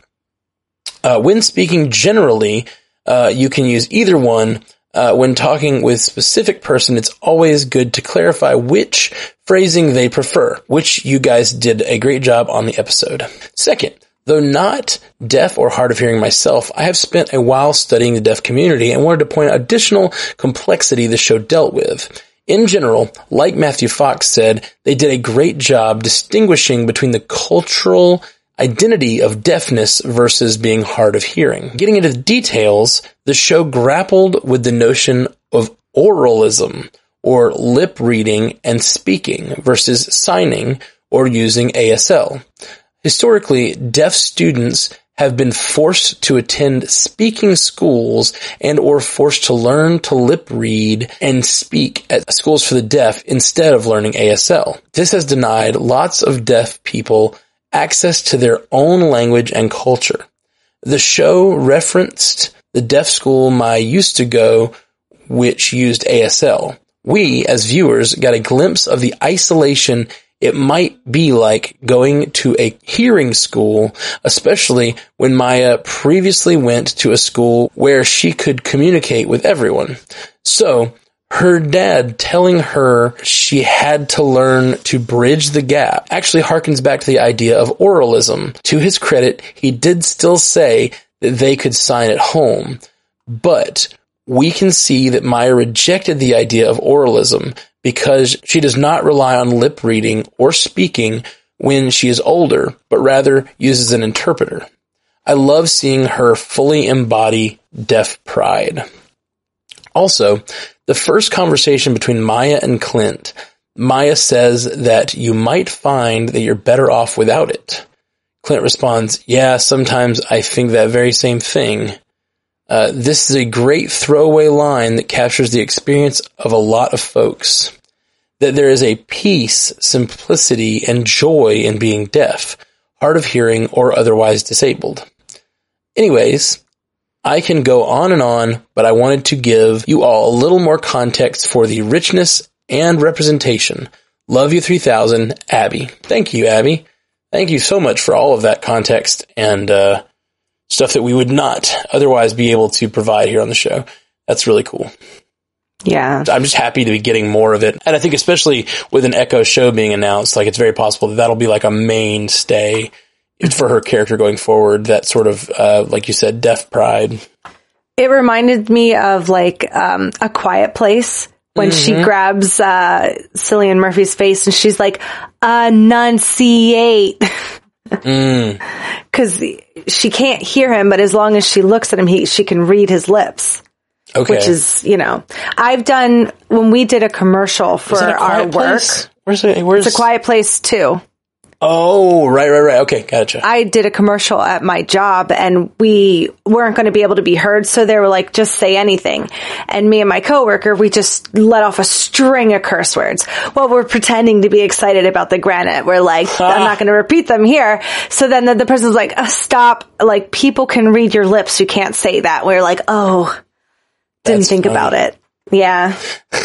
Uh, when speaking generally, uh, you can use either one. Uh, when talking with specific person, it's always good to clarify which phrasing they prefer, which you guys did a great job on the episode. Second, though not deaf or hard of hearing myself, I have spent a while studying the deaf community and wanted to point out additional complexity the show dealt with. In general, like Matthew Fox said, they did a great job distinguishing between the cultural identity of deafness versus being hard of hearing. Getting into the details, the show grappled with the notion of oralism, or lip reading and speaking, versus signing or using A S L. Historically, deaf students have been forced to attend speaking schools and or forced to learn to lip read and speak at schools for the deaf instead of learning A S L. This has denied lots of deaf people access to their own language and culture. The show referenced the deaf school Maya used to go, which used A S L. We, as viewers, got a glimpse of the isolation it might be like going to a hearing school, especially when Maya previously went to a school where she could communicate with everyone. So, her dad telling her she had to learn to bridge the gap actually harkens back to the idea of oralism. To his credit, he did still say that they could sign at home, but we can see that Maya rejected the idea of oralism because she does not rely on lip reading or speaking when she is older, but rather uses an interpreter. I love seeing her fully embody deaf pride. Also, the first conversation between Maya and Clint, Maya says that you might find that you're better off without it. Clint responds, yeah, sometimes I think that very same thing. Uh, this is a great throwaway line that captures the experience of a lot of folks. That there is a peace, simplicity, and joy in being deaf, hard of hearing, or otherwise disabled. Anyways, I can go on and on, but I wanted to give you all a little more context for the richness and representation. Love you three thousand, Abby. Thank you, Abby. Thank you so much for all of that context and uh, stuff that we would not otherwise be able to provide here on the show. That's really cool. Yeah. I'm just happy to be getting more of it. And I think especially with an Echo show being announced, like it's very possible that that'll be like a mainstay for her character going forward, that sort of, uh, like you said, deaf pride. It reminded me of like um, A Quiet Place when mm-hmm. she grabs uh, Cillian Murphy's face and she's like, enunciate. mm. Because she can't hear him, but as long as she looks at him, he she can read his lips. Okay. Which is, you know, I've done, when we did a commercial for our work. Place? Where's it? Where's It's A Quiet Place too. Oh, right, right, right. Okay, gotcha. I did a commercial at my job and we weren't going to be able to be heard. So they were like, just say anything. And me and my coworker, we just let off a string of curse words. Well, we're pretending to be excited about the granite. We're like, I'm not going to repeat them here. So then the, the person was like, oh, stop. Like, people can read your lips. You can't say that. We're like, oh, didn't That's think funny. About it. Yeah.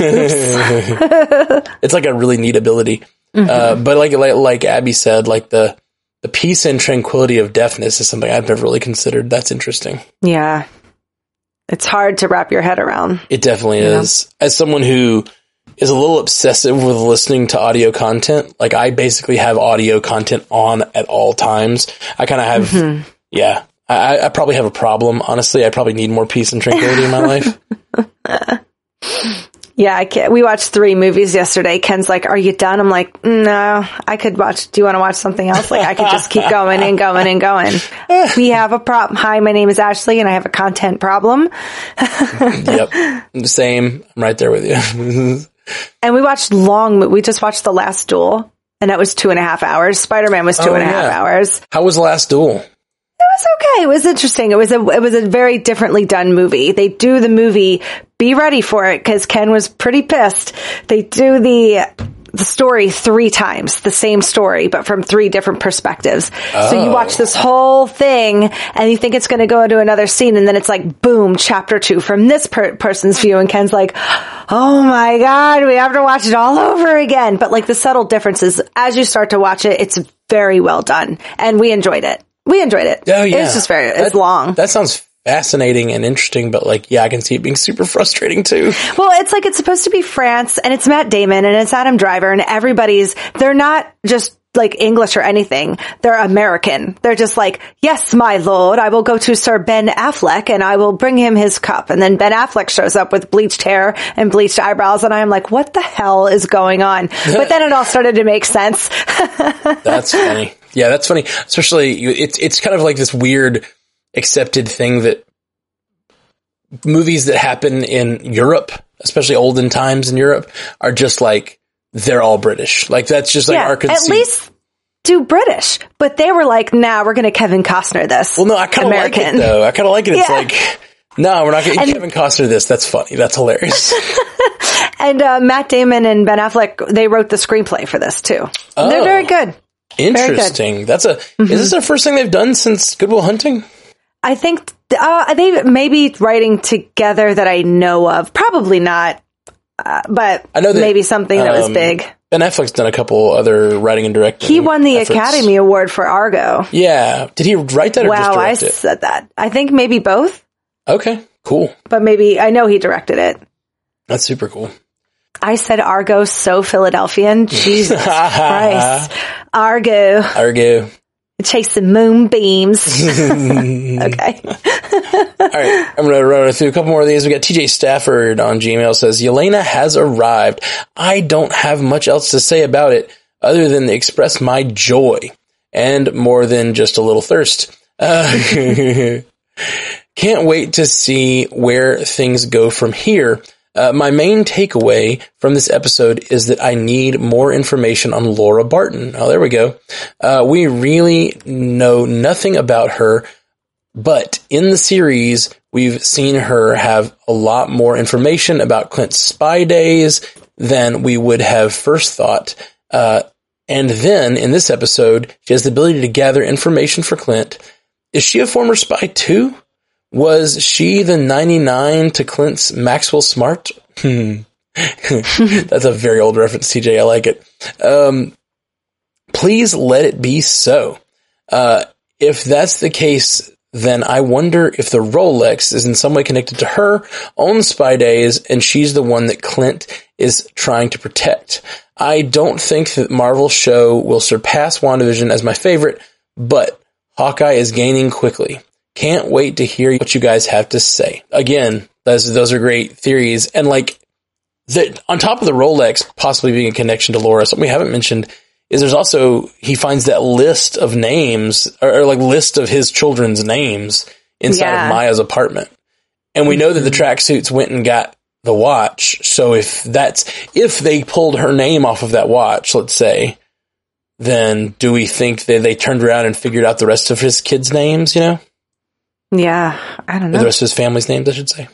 It's like a really neat ability. Mm-hmm. Uh, but like, like, like Abby said, like the, the peace and tranquility of deafness is something I've never really considered. That's interesting. Yeah. It's hard to wrap your head around. It definitely is. Know? As someone who is a little obsessive with listening to audio content, like I basically have audio content on at all times. I kind of have, mm-hmm. yeah, I, I probably have a problem. Honestly, I probably need more peace and tranquility in my life. Yeah, I can't. We watched three movies yesterday. Ken's like, are you done? I'm like, no, I could watch. Do you want to watch something else? Like, I could just keep going and going and going. We have a problem. Hi, my name is Ashley and I have a content problem. Yep. Same. I'm right there with you. And we watched long, we just watched The Last Duel, and that was two and a half hours. Spider-Man was two oh, and a yeah. half hours. How was The Last Duel? It was okay. It was interesting. It was a, it was a very differently done movie. They do the movie, be ready for it, because Ken was pretty pissed. They do the, the story three times, the same story, but from three different perspectives. Oh. So you watch this whole thing and you think it's going to go into another scene, and then it's like, boom, chapter two from this per- person's view. And Ken's like, oh my God, we have to watch it all over again. But like the subtle differences as you start to watch it, it's very well done. And we enjoyed it. We enjoyed it. Oh yeah. It's just very, it's that, long. That sounds fascinating and interesting, but like, yeah, I can see it being super frustrating too. Well, it's like, it's supposed to be France, and it's Matt Damon, and it's Adam Driver, and everybody's, they're not just like English or anything. They're American. They're just like, yes, my lord, I will go to Sir Ben Affleck and I will bring him his cup. And then Ben Affleck shows up with bleached hair and bleached eyebrows, and I'm like, what the hell is going on? But then it all started to make sense. That's funny. Yeah, that's funny. Especially, it's it's kind of like this weird accepted thing that movies that happen in Europe, especially olden times in Europe, are just like, they're all British. Like, that's just like yeah, our conceit. At least do British. But they were like, nah, we're going to Kevin Costner this. Well, no, I kind of like it, though. I kind of like it. It's yeah. like, no, we're not going to Kevin Costner this. That's funny. That's hilarious. And uh, Matt Damon and Ben Affleck, they wrote the scraprplay for this, too. Oh, they're very good. Interesting. Very good. That's a, mm-hmm. Is this their first thing they've done since Good Will Hunting? I think uh, they may be writing together that I know of. Probably not, uh, but I know that, maybe something that um, was big. Ben Affleck's done a couple other writing and directing. He won the efforts. Academy Award for Argo. Yeah. Did he write that or wow, just direct I it? said that. I think maybe both. Okay, cool. But maybe, I know he directed it. That's super cool. I said Argo so Philadelphian. Jesus Christ. Argo. Argo. Chasing moonbeams. Okay. All right. I'm going to run through a couple more of these. We got T J Stafford on Gmail says, Yelena has arrived. I don't have much else to say about it other than to express my joy and more than just a little thirst. Uh, can't wait to see where things go from here. Uh, my main takeaway from this episode is that I need more information on Laura Barton. Oh, there we go. Uh, we really know nothing about her, but in the series, we've seen her have a lot more information about Clint's spy days than we would have first thought. Uh, and then in this episode, she has the ability to gather information for Clint. Is she a former spy too? Was she the ninety-nine to Clint's Maxwell Smart? Hmm. That's a very old reference, T J. I like it. Um, please let it be so. Uh, if that's the case, then I wonder if the Rolex is in some way connected to her own spy days, and she's the one that Clint is trying to protect. I don't think that Marvel's show will surpass WandaVision as my favorite, but Hawkeye is gaining quickly. Can't wait to hear what you guys have to say. Again, those those are great theories. And like, the, on top of the Rolex possibly being a connection to Laura, something we haven't mentioned is there's also, he finds that list of names, or, or like list of his children's names inside yeah. of Maya's apartment. And we know that the tracksuits went and got the watch. So if that's, if they pulled her name off of that watch, let's say, then do we think that they turned around and figured out the rest of his kids' names, you know? Yeah, I don't know. Or the rest of his family's names, I should say.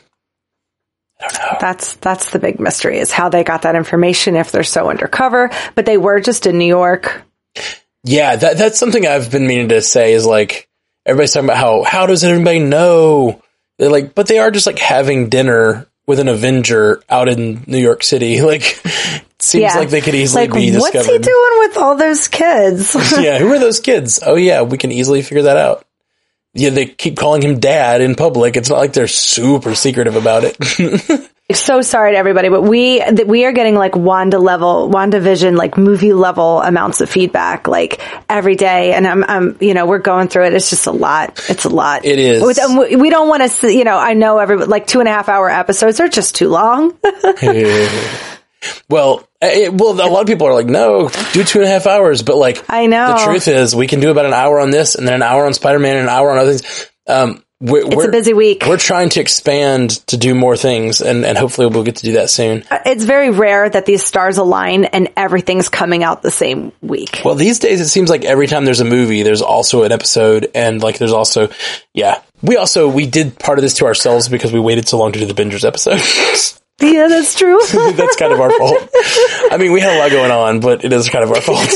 I don't know. That's that's the big mystery, is how they got that information if they're so undercover. But they were just in New York. Yeah, that that's something I've been meaning to say is like, everybody's talking about how, how does everybody know? They're like, but they are just like having dinner with an Avenger out in New York City. Like, it seems yeah. like they could easily like, be discovered. What's he doing with all those kids? Yeah, who are those kids? Oh yeah, we can easily figure that out. Yeah, they keep calling him dad in public. It's not like they're super secretive about it. So sorry to everybody, but we that we are getting like Wanda level, WandaVision, like movie level amounts of feedback like every day, and I'm, I'm, you know, we're going through it. It's just a lot. It's a lot. It is. With, um, we don't want to, you know. I know every like two and a half hour episodes are just too long. Well, it, well, a lot of people are like, no, do two and a half hours. But like, I know the truth is, we can do about an hour on this, and then an hour on Spider-Man, and an hour on other things. Um, we're, it's we're, a busy week. We're trying to expand to do more things, and, and hopefully we'll get to do that soon. It's very rare that these stars align and everything's coming out the same week. Well, these days it seems like every time there's a movie, there's also an episode, and like there's also, yeah. We also, we did part of this to ourselves because we waited so long to do the Bingers episode. Yeah, that's true. That's kind of our fault. I mean, we had a lot going on, but it is kind of our fault.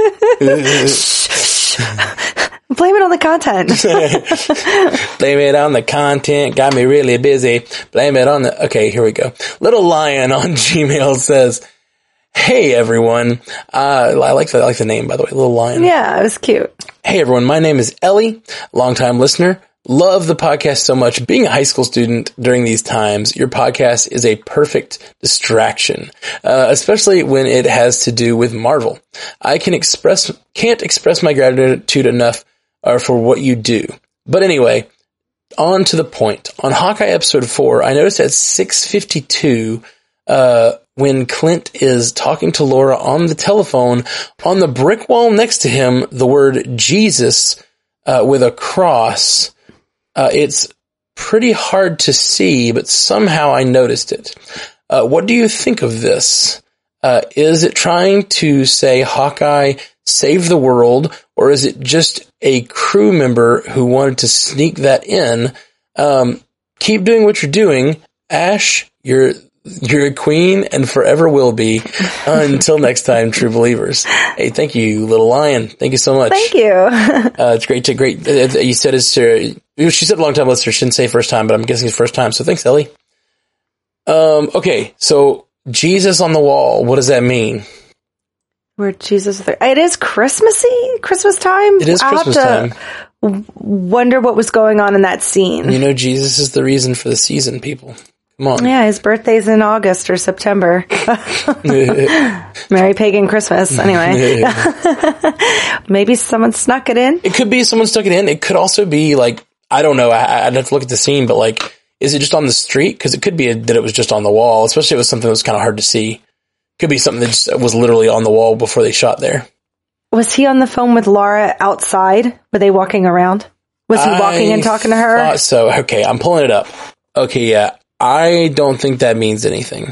Blame it on the content. Blame it on the content. Got me really busy. Blame it on the... Okay, here we go. Little Lion on Gmail says, hey, everyone. Uh, I like the, I like the name, by the way. Little Lion. Yeah, it was cute. Hey, everyone. My name is Ellie, longtime listener. Love the podcast so much. Being a high school student during these times, your podcast is a perfect distraction, uh, especially when it has to do with Marvel. I can express, can't express my gratitude enough uh, for what you do. But anyway, on to the point. On Hawkeye episode four, I noticed at six fifty-two, uh, when Clint is talking to Laura on the telephone, on the brick wall next to him, the word Jesus, uh, with a cross. Uh, it's pretty hard to see, but somehow I noticed it. Uh, what do you think of this? Uh, is it trying to say Hawkeye save the world, or is it just a crew member who wanted to sneak that in? Um, keep doing what you're doing. Ash, you're, you're a queen and forever will be. Until next time, true believers. Hey, thank you, Little Lion. Thank you so much. Thank you. uh, it's great to, great, uh, you said it's, uh, she said long time listener, shouldn't say first time, but I'm guessing it's first time. So thanks, Ellie. Um, okay. So Jesus on the wall, what does that mean? Where Jesus, it is Christmassy, Christmas time. It is I'll Christmas have to time. Wonder what was going on in that scene. You know, Jesus is the reason for the season, people. Come on. Yeah, his birthday's in August or September. Merry Pagan Christmas. Anyway. Maybe someone snuck it in. It could be someone stuck it in. It could also be like, I don't know. I, I'd have to look at the scene, but like, is it just on the street? Because it could be a, that it was just on the wall, especially if it was something that was kind of hard to see. Could be something that just was literally on the wall before they shot there. Was he on the phone with Laura outside? Were they walking around? Was he walking I and talking to her? Thought so. Okay, I'm pulling it up. Okay, yeah. I don't think that means anything.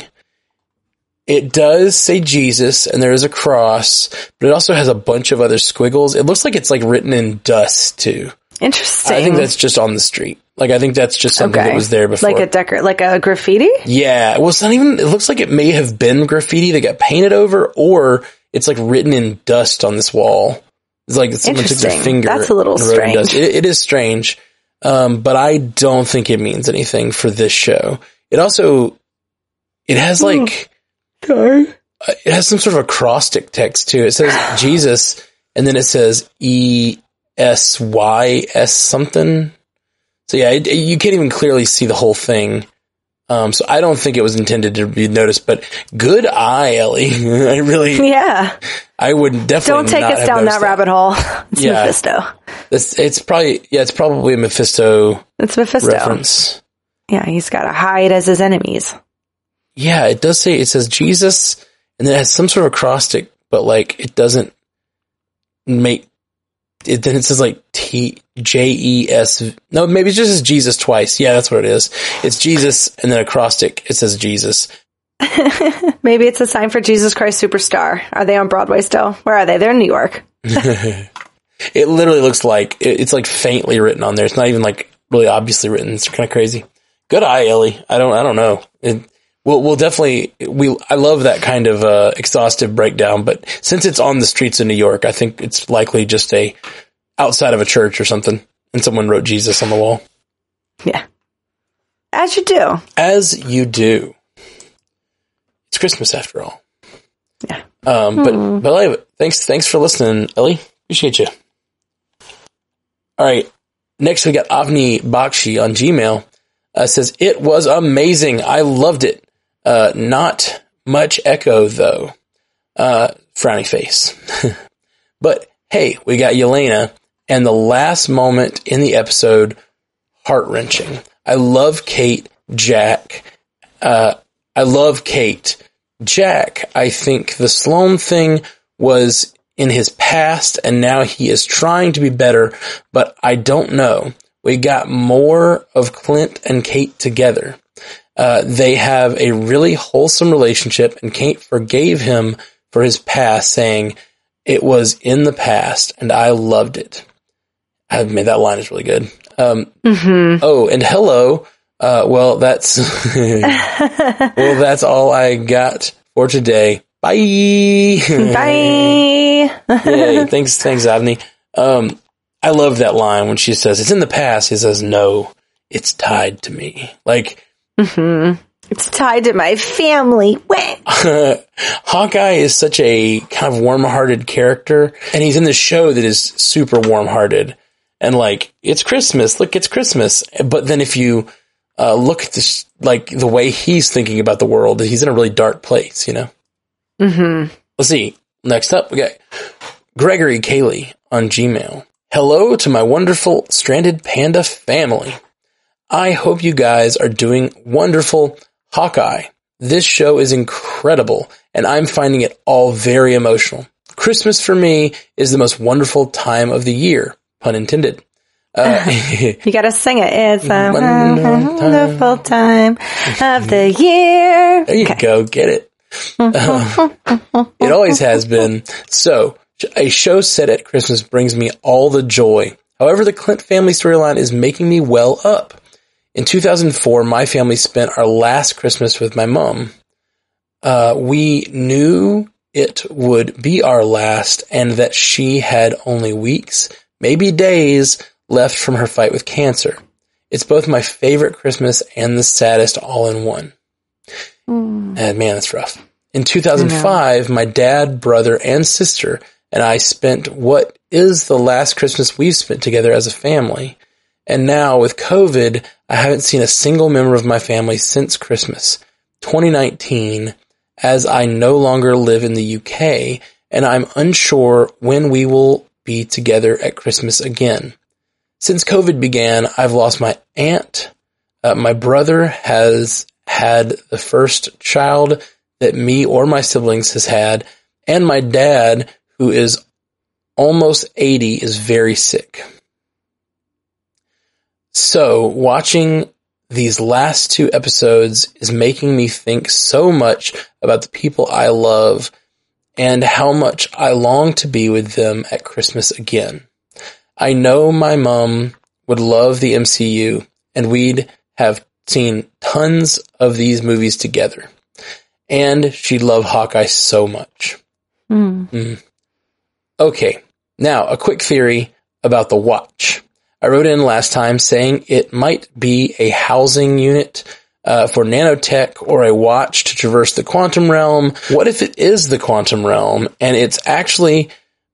It does say Jesus, and there is a cross, but it also has a bunch of other squiggles. It looks like it's like written in dust too. Interesting. I think that's just on the street. Like, I think that's just something okay. that was there before. Like a decor, like a graffiti? Yeah. Well, it's not even, it looks like it may have been graffiti that got painted over, or it's like written in dust on this wall. It's like someone took their finger. That's a little strange. It, it is strange. Um, but I don't think it means anything for this show. It also, it has like, Sorry. it has some sort of acrostic text too. It says Jesus, and then it says E S Y S something. So yeah, it, you can't even clearly see the whole thing. Um, so I don't think it was intended to be noticed, but good eye, Ellie. I really, yeah, I would definitely don't take not us have down that, that rabbit hole. It's yeah. Mephisto. It's, it's probably, yeah, it's probably a Mephisto. It's Mephisto. Reference. Yeah, he's got to hide as his enemies. Yeah, it does say, it says Jesus, and then it has some sort of acrostic, but like, it doesn't make, it, then it says like T, J E S, no, maybe it just says Jesus twice. Yeah, that's what it is. It's Jesus, and then acrostic, it says Jesus. Maybe it's a sign for Jesus Christ Superstar. Are they on Broadway still? Where are they? They're in New York. It literally looks like, it, it's like faintly written on there. It's not even like really obviously written. It's kind of crazy. Good eye, Ellie. I don't, I don't know. It, we'll, we'll definitely, we, I love that kind of, uh, exhaustive breakdown, but since it's on the streets of New York, I think it's likely just a, outside of a church or something, and someone wrote Jesus on the wall. Yeah. As you do. As you do. It's Christmas after all. Yeah. Um, but, mm. but anyway, thanks, thanks for listening, Ellie. Appreciate you. All right. Next, we got Avni Bakshi on Gmail. Uh, says, it was amazing. I loved it. Uh, not much echo, though. Uh, frowny face. But, hey, we got Yelena, and the last moment in the episode, heart-wrenching. I love Kate, Jack. Uh, I love Kate. Jack, I think the Sloan thing was in his past, and now he is trying to be better, but I don't know. we got more of Clint and Kate together. Uh, they have a really wholesome relationship, and Kate forgave him for his past, saying, "It was in the past, and I loved it." I made that line is really good. Um, mm-hmm. Oh, and hello. Uh, well, that's well, that's all I got for today. Bye. Bye. Yay. Thanks, thanks, Avni. Um, I love that line when she says, "It's in the past." He says, "No, it's tied to me." Like, mm-hmm. It's tied to my family. Hawkeye is such a kind of warm-hearted character, and he's in this show that is super warm-hearted. And like, it's Christmas. Look, it's Christmas. But then if you uh, look at this, like the way he's thinking about the world, he's in a really dark place, you know? Mm-hmm. Let's see. Next up, we got Gregory Cayley on Gmail. Hello to my wonderful Stranded Panda family. I hope you guys are doing wonderful. Hawkeye. This show is incredible, and I'm finding it all very emotional. Christmas for me is the most wonderful time of the year. Pun intended. Uh, you gotta sing it. It's a wonderful time of the year. There you okay. go. Get it. Uh, it always has been. So, a show set at Christmas brings me all the joy. However, the Clint family storyline is making me well up. In two thousand four, my family spent our last Christmas with my mom. Uh, we knew it would be our last and that she had only weeks, maybe days, left from her fight with cancer. It's both my favorite Christmas and the saddest all in one. Mm. And man, that's rough. In two thousand five, my dad, brother, and sister and I spent what is the last Christmas we've spent together as a family. And now, with COVID, I haven't seen a single member of my family since Christmas, twenty nineteen, as I no longer live in the U K, and I'm unsure when we will be together at Christmas again. Since COVID began, I've lost my aunt. Uh, my brother has had the first child that me or my siblings has had, and my dad, who is almost eighty, is very sick. So, watching these last two episodes is making me think so much about the people I love and how much I long to be with them at Christmas again. I know my mom would love the M C U, and we'd have seen tons of these movies together. And she'd love Hawkeye so much. Mm. Mm. Okay, now a quick theory about the watch. I wrote in last time saying it might be a housing unit uh, for nanotech or a watch to traverse the quantum realm. What if it is the quantum realm and it's actually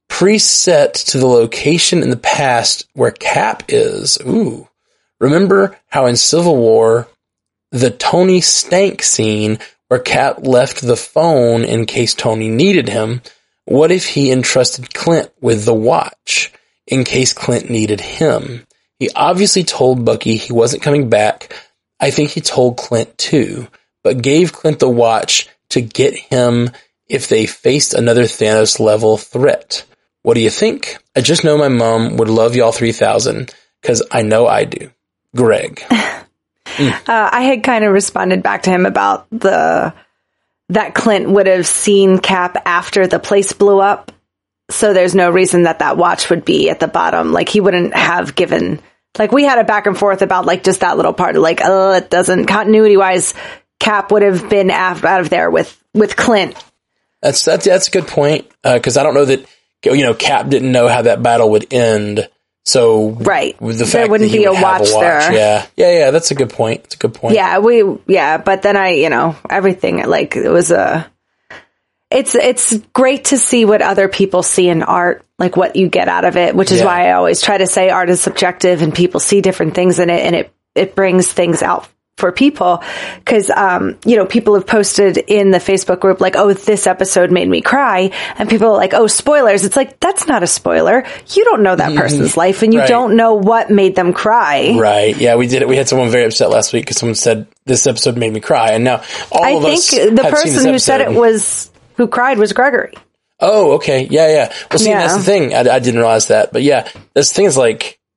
preset to the location in the past where Cap is? Ooh. Remember how in Civil War, the Tony Stank scene where Cap left the phone in case Tony needed him? What if he entrusted Clint with the watch in case Clint needed him? He obviously told Bucky he wasn't coming back. I think he told Clint too, but gave Clint the watch to get him if they faced another Thanos-level threat. What do you think? I just know my mom would love y'all three thousand, because I know I do. Greg. mm. uh, I had kind of responded back to him about the that Clint would have seen Cap after the place blew up. So there's no reason that that watch would be at the bottom. Like, he wouldn't have given, like, we had a back and forth about, like, just that little part of, like, oh, it doesn't, continuity-wise, Cap would have been out of there with, with Clint. That's, that's, that's a good point. Uh, cause I don't know that, you know, Cap didn't know how that battle would end. So, right. With the fact there wouldn't that be would a watch, a watch there. Yeah. Yeah. Yeah. That's a good point. It's a good point. Yeah. We, yeah. But then I, you know, everything, like, it was a, It's it's great to see what other people see in art, like what you get out of it, which is yeah. why I always try to say art is subjective and people see different things in it, and it, it brings things out for people. Because, um, you know, people have posted in the Facebook group like, oh, this episode made me cry. And people are like, oh, spoilers. It's like, that's not a spoiler. You don't know that person's life, and you right. don't know what made them cry. Right. Yeah, we did it. We had someone very upset last week because someone said, this episode made me cry. And now all I of us I think the person who said it was... who cried was Gregory. Oh, okay. Yeah, yeah. Well, see, yeah. that's the thing. I, I didn't realize that. But yeah, this thing is like,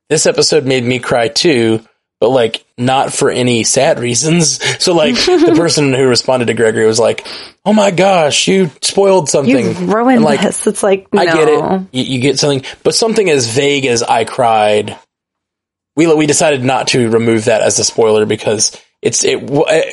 this episode made me cry too, but like not for any sad reasons. So like the person who responded to Gregory was like, oh my gosh, you spoiled something. You've ruined and like, this. It's like, no. I get it. You, you get something, but something as vague as I cried. We, we decided not to remove that as a spoiler because it's, it,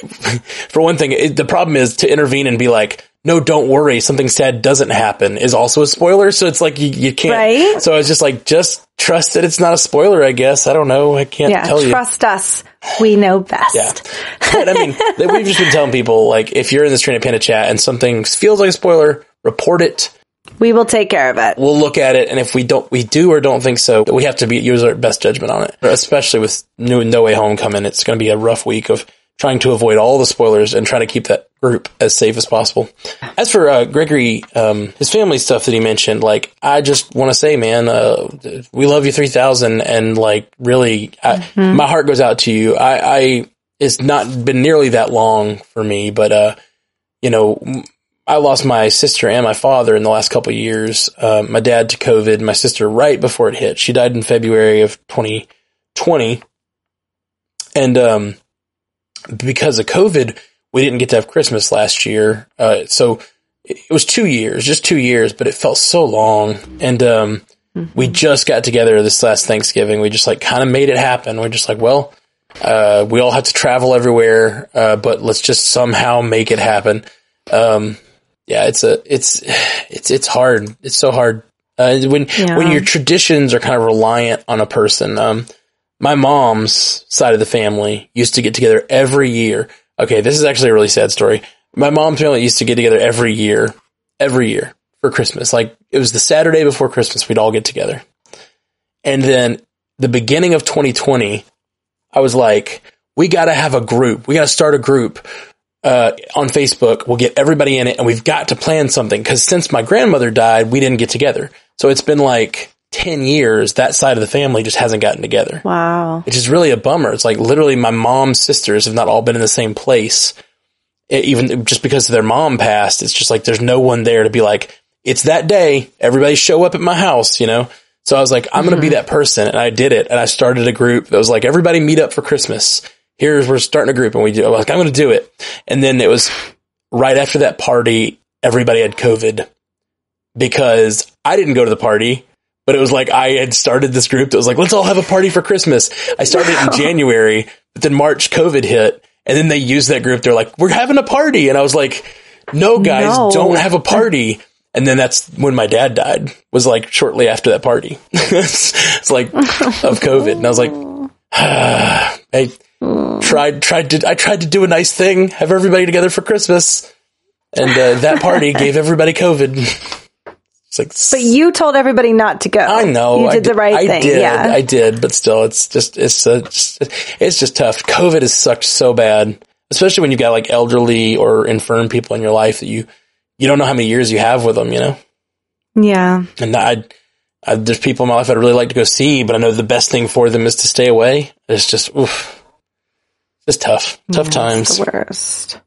for one thing, it, the problem is to intervene and be like, no, don't worry, something sad doesn't happen is also a spoiler. So it's like, you, you can't. Right? So I was just like, just trust that it's not a spoiler, I guess. I don't know. I can't yeah, tell you. Trust us. We know best. Yeah. But I mean, we've just been telling people, like, if you're in this Stranded Panda chat and something feels like a spoiler, report it. We will take care of it. We'll look at it. And if we don't, we do or don't think so, we have to be, use our best judgment on it. Especially with No, no Way Home coming. It's going to be a rough week of trying to avoid all the spoilers and try to keep that group as safe as possible. As for uh, Gregory, um, his family stuff that he mentioned, like, I just want to say, man, uh, we love you three thousand, and like, really, I, mm-hmm. my heart goes out to you. I, I, it's not been nearly that long for me, but, uh, you know, I lost my sister and my father in the last couple of years. Uh, my dad to COVID, my sister right before it hit. She died in February of twenty twenty. And, um, because of COVID, we didn't get to have Christmas last year. Uh, so it was two years, just two years, but it felt so long. And, um, mm-hmm. we just got together this last Thanksgiving. We just like kind of made it happen. We're just like, well, uh, we all have to travel everywhere. Uh, but let's just somehow make it happen. Um, yeah, it's a, it's, it's, it's hard. It's so hard. Uh, when, yeah. when your traditions are kind of reliant on a person, um, my mom's side of the family used to get together every year. Okay, this is actually a really sad story. My mom's family used to get together every year, every year for Christmas. Like, it was the Saturday before Christmas, we'd all get together. And then the beginning of twenty twenty, I was like, we got to have a group. We got to start a group uh, on Facebook. We'll get everybody in it, and we've got to plan something. Because since my grandmother died, we didn't get together. So it's been like ten years, that side of the family just hasn't gotten together. Wow. Which is really a bummer. It's like literally my mom's sisters have not all been in the same place. It, even just because their mom passed, it's just like there's no one there to be like, it's that day, everybody show up at my house, you know? So I was like, I'm mm-hmm. going to be that person. And I did it. And I started a group that was like, everybody meet up for Christmas. Here's, we're starting a group, and we do, I was like, I'm going to do it. And then it was right after that party, everybody had COVID because I didn't go to the party. But it was like I had started this group that was like, let's all have a party for Christmas. I started it in January, but then March COVID hit, and then they used that group. They're like, we're having a party. And I was like, no, guys, no. don't have a party. And then that's when my dad died, was like shortly after that party. It's like of COVID. And I was like, ah, I tried, tried to, I tried to do a nice thing, have everybody together for Christmas. And uh, that party gave everybody COVID. It's like, but you told everybody not to go. I know. You did, did the right I thing. Did, yeah. I did, but still, it's just, it's, uh, just, it's just tough. COVID has sucked so bad, especially when you've got like elderly or infirm people in your life that you, you don't know how many years you have with them, you know? Yeah. And I, I, there's people in my life I'd really like to go see, but I know the best thing for them is to stay away. It's just, oof. It's tough. Tough yeah, times. It's the worst.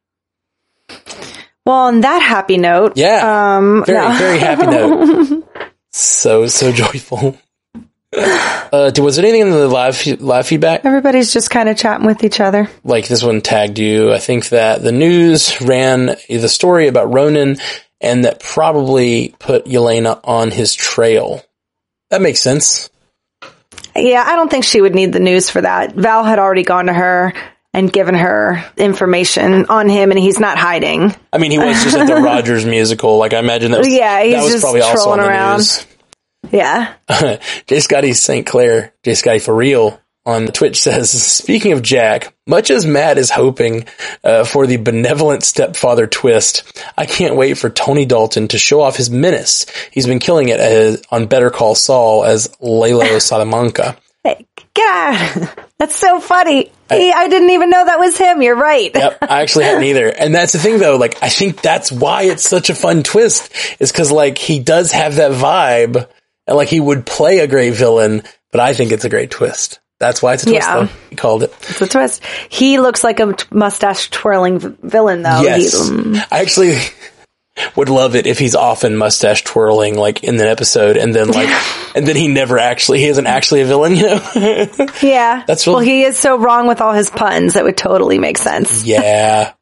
Well, on that happy note. Yeah. Um, very, no. very happy note. So, so joyful. Uh, was there anything in the live, live feedback? Everybody's just kind of chatting with each other. Like this one tagged you. I think that the news ran the story about Ronan and that probably put Yelena on his trail. That makes sense. Yeah, I don't think she would need the news for that. Val had already gone to her and given her information on him, and he's not hiding. I mean, he was just at the Rogers musical. Like, I imagine that was, yeah, he's that was just probably also on the around. news. Yeah. J. Scotty Saint Clair, J. Scotty for real, on Twitch says, speaking of Jack, much as Matt is hoping uh, for the benevolent stepfather twist, I can't wait for Tony Dalton to show off his menace. He's been killing it as, on Better Call Saul as Lalo Salamanca. Hey, God, that's so funny. I, he, I didn't even know that was him. You're right. Yep, I actually hadn't either. And that's the thing, though. Like, I think that's why it's such a fun twist, is because, like, he does have that vibe, and, like, he would play a great villain, but I think it's a great twist. That's why it's a twist, yeah. though. He called it. It's a twist. He looks like a mustache twirling v- villain, though. Yes. He, um... I actually, would love it if he's often mustache twirling, like in an episode, and then like, and then he never actually, he isn't actually a villain, you know? Yeah. That's really, well, he is so wrong with all his puns. That would totally make sense. Yeah.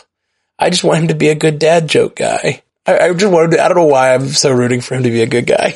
I just want him to be a good dad joke guy. I, I just wanted to, I don't know why I'm so rooting for him to be a good guy.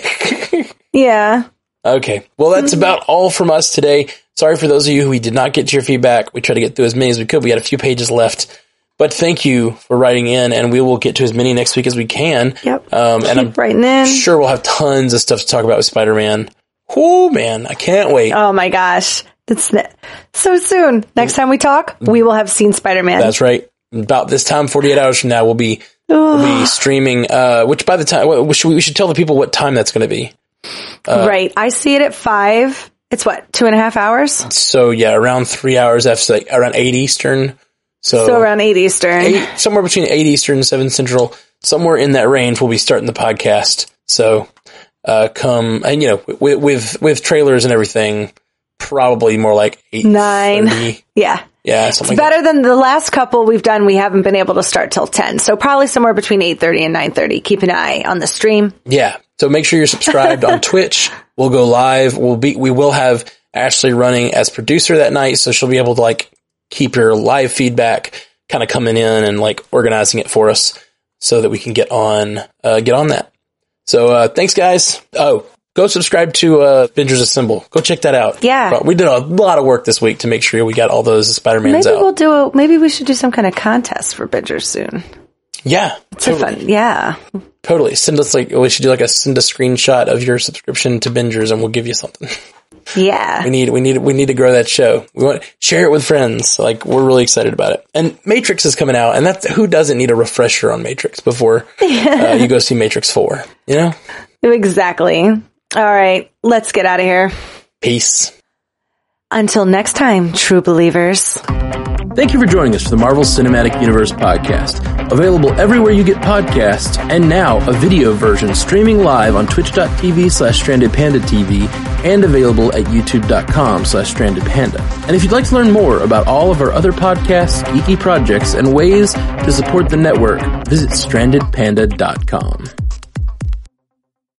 Yeah. Okay. Well, that's about all from us today. Sorry for those of you who we did not get to your feedback. We tried to get through as many as we could. We had a few pages left, but thank you for writing in, and we will get to as many next week as we can. Yep. Um, and I'm Keep writing in. sure we'll have tons of stuff to talk about with Spider-Man. Oh man, I can't wait. Oh my gosh. That's ne- so soon. Next time we talk, we will have seen Spider-Man. That's right. About this time, forty-eight hours from now, we'll be, we'll be streaming, uh, which by the time, we should, we should tell the people what time that's going to be. Uh, right. I see it at five. It's what, two and a half hours? So yeah, around three hours after, like around eight Eastern. So, so around eight Eastern. Eight, somewhere between eight Eastern and seven Central. Somewhere in that range, we'll be starting the podcast. So, uh, come, and you know, with, with, with trailers and everything, probably more like eight. Nine. Yeah. Yeah. It's something better like than the last couple we've done. We haven't been able to start till ten. So probably somewhere between eight thirty and nine thirty. Keep an eye on the stream. Yeah. So make sure you're subscribed on Twitch. We'll go live. We'll be, we will have Ashley running as producer that night. So she'll be able to like keep your live feedback kind of coming in and like organizing it for us so that we can get on, uh, get on that. So, uh, thanks guys. Oh, go subscribe to, uh, Bingers Assemble. Go check that out. Yeah. We did a lot of work this week to make sure we got all those Spider-Mans maybe out. We'll do a, maybe we should do some kind of contest for Bingers soon. Yeah. It's totally. a fun, yeah. Totally. Send us like, we should do like a, send a screenshot of your subscription to Bingers and we'll give you something. Yeah. We need, we need, we need to grow that show. We want share it with friends. Like we're really excited about it. And Matrix is coming out, and that's who doesn't need a refresher on Matrix before uh, you go see Matrix four. You know? Exactly. All right, let's get out of here. Peace. Until next time, true believers. Thank you for joining us for the Marvel Cinematic Universe podcast. Available everywhere you get podcasts, and now a video version streaming live on twitch.tv slash strandedpandatv and available at youtube.com slash strandedpanda. And if you'd like to learn more about all of our other podcasts, geeky projects, and ways to support the network, visit stranded panda dot com.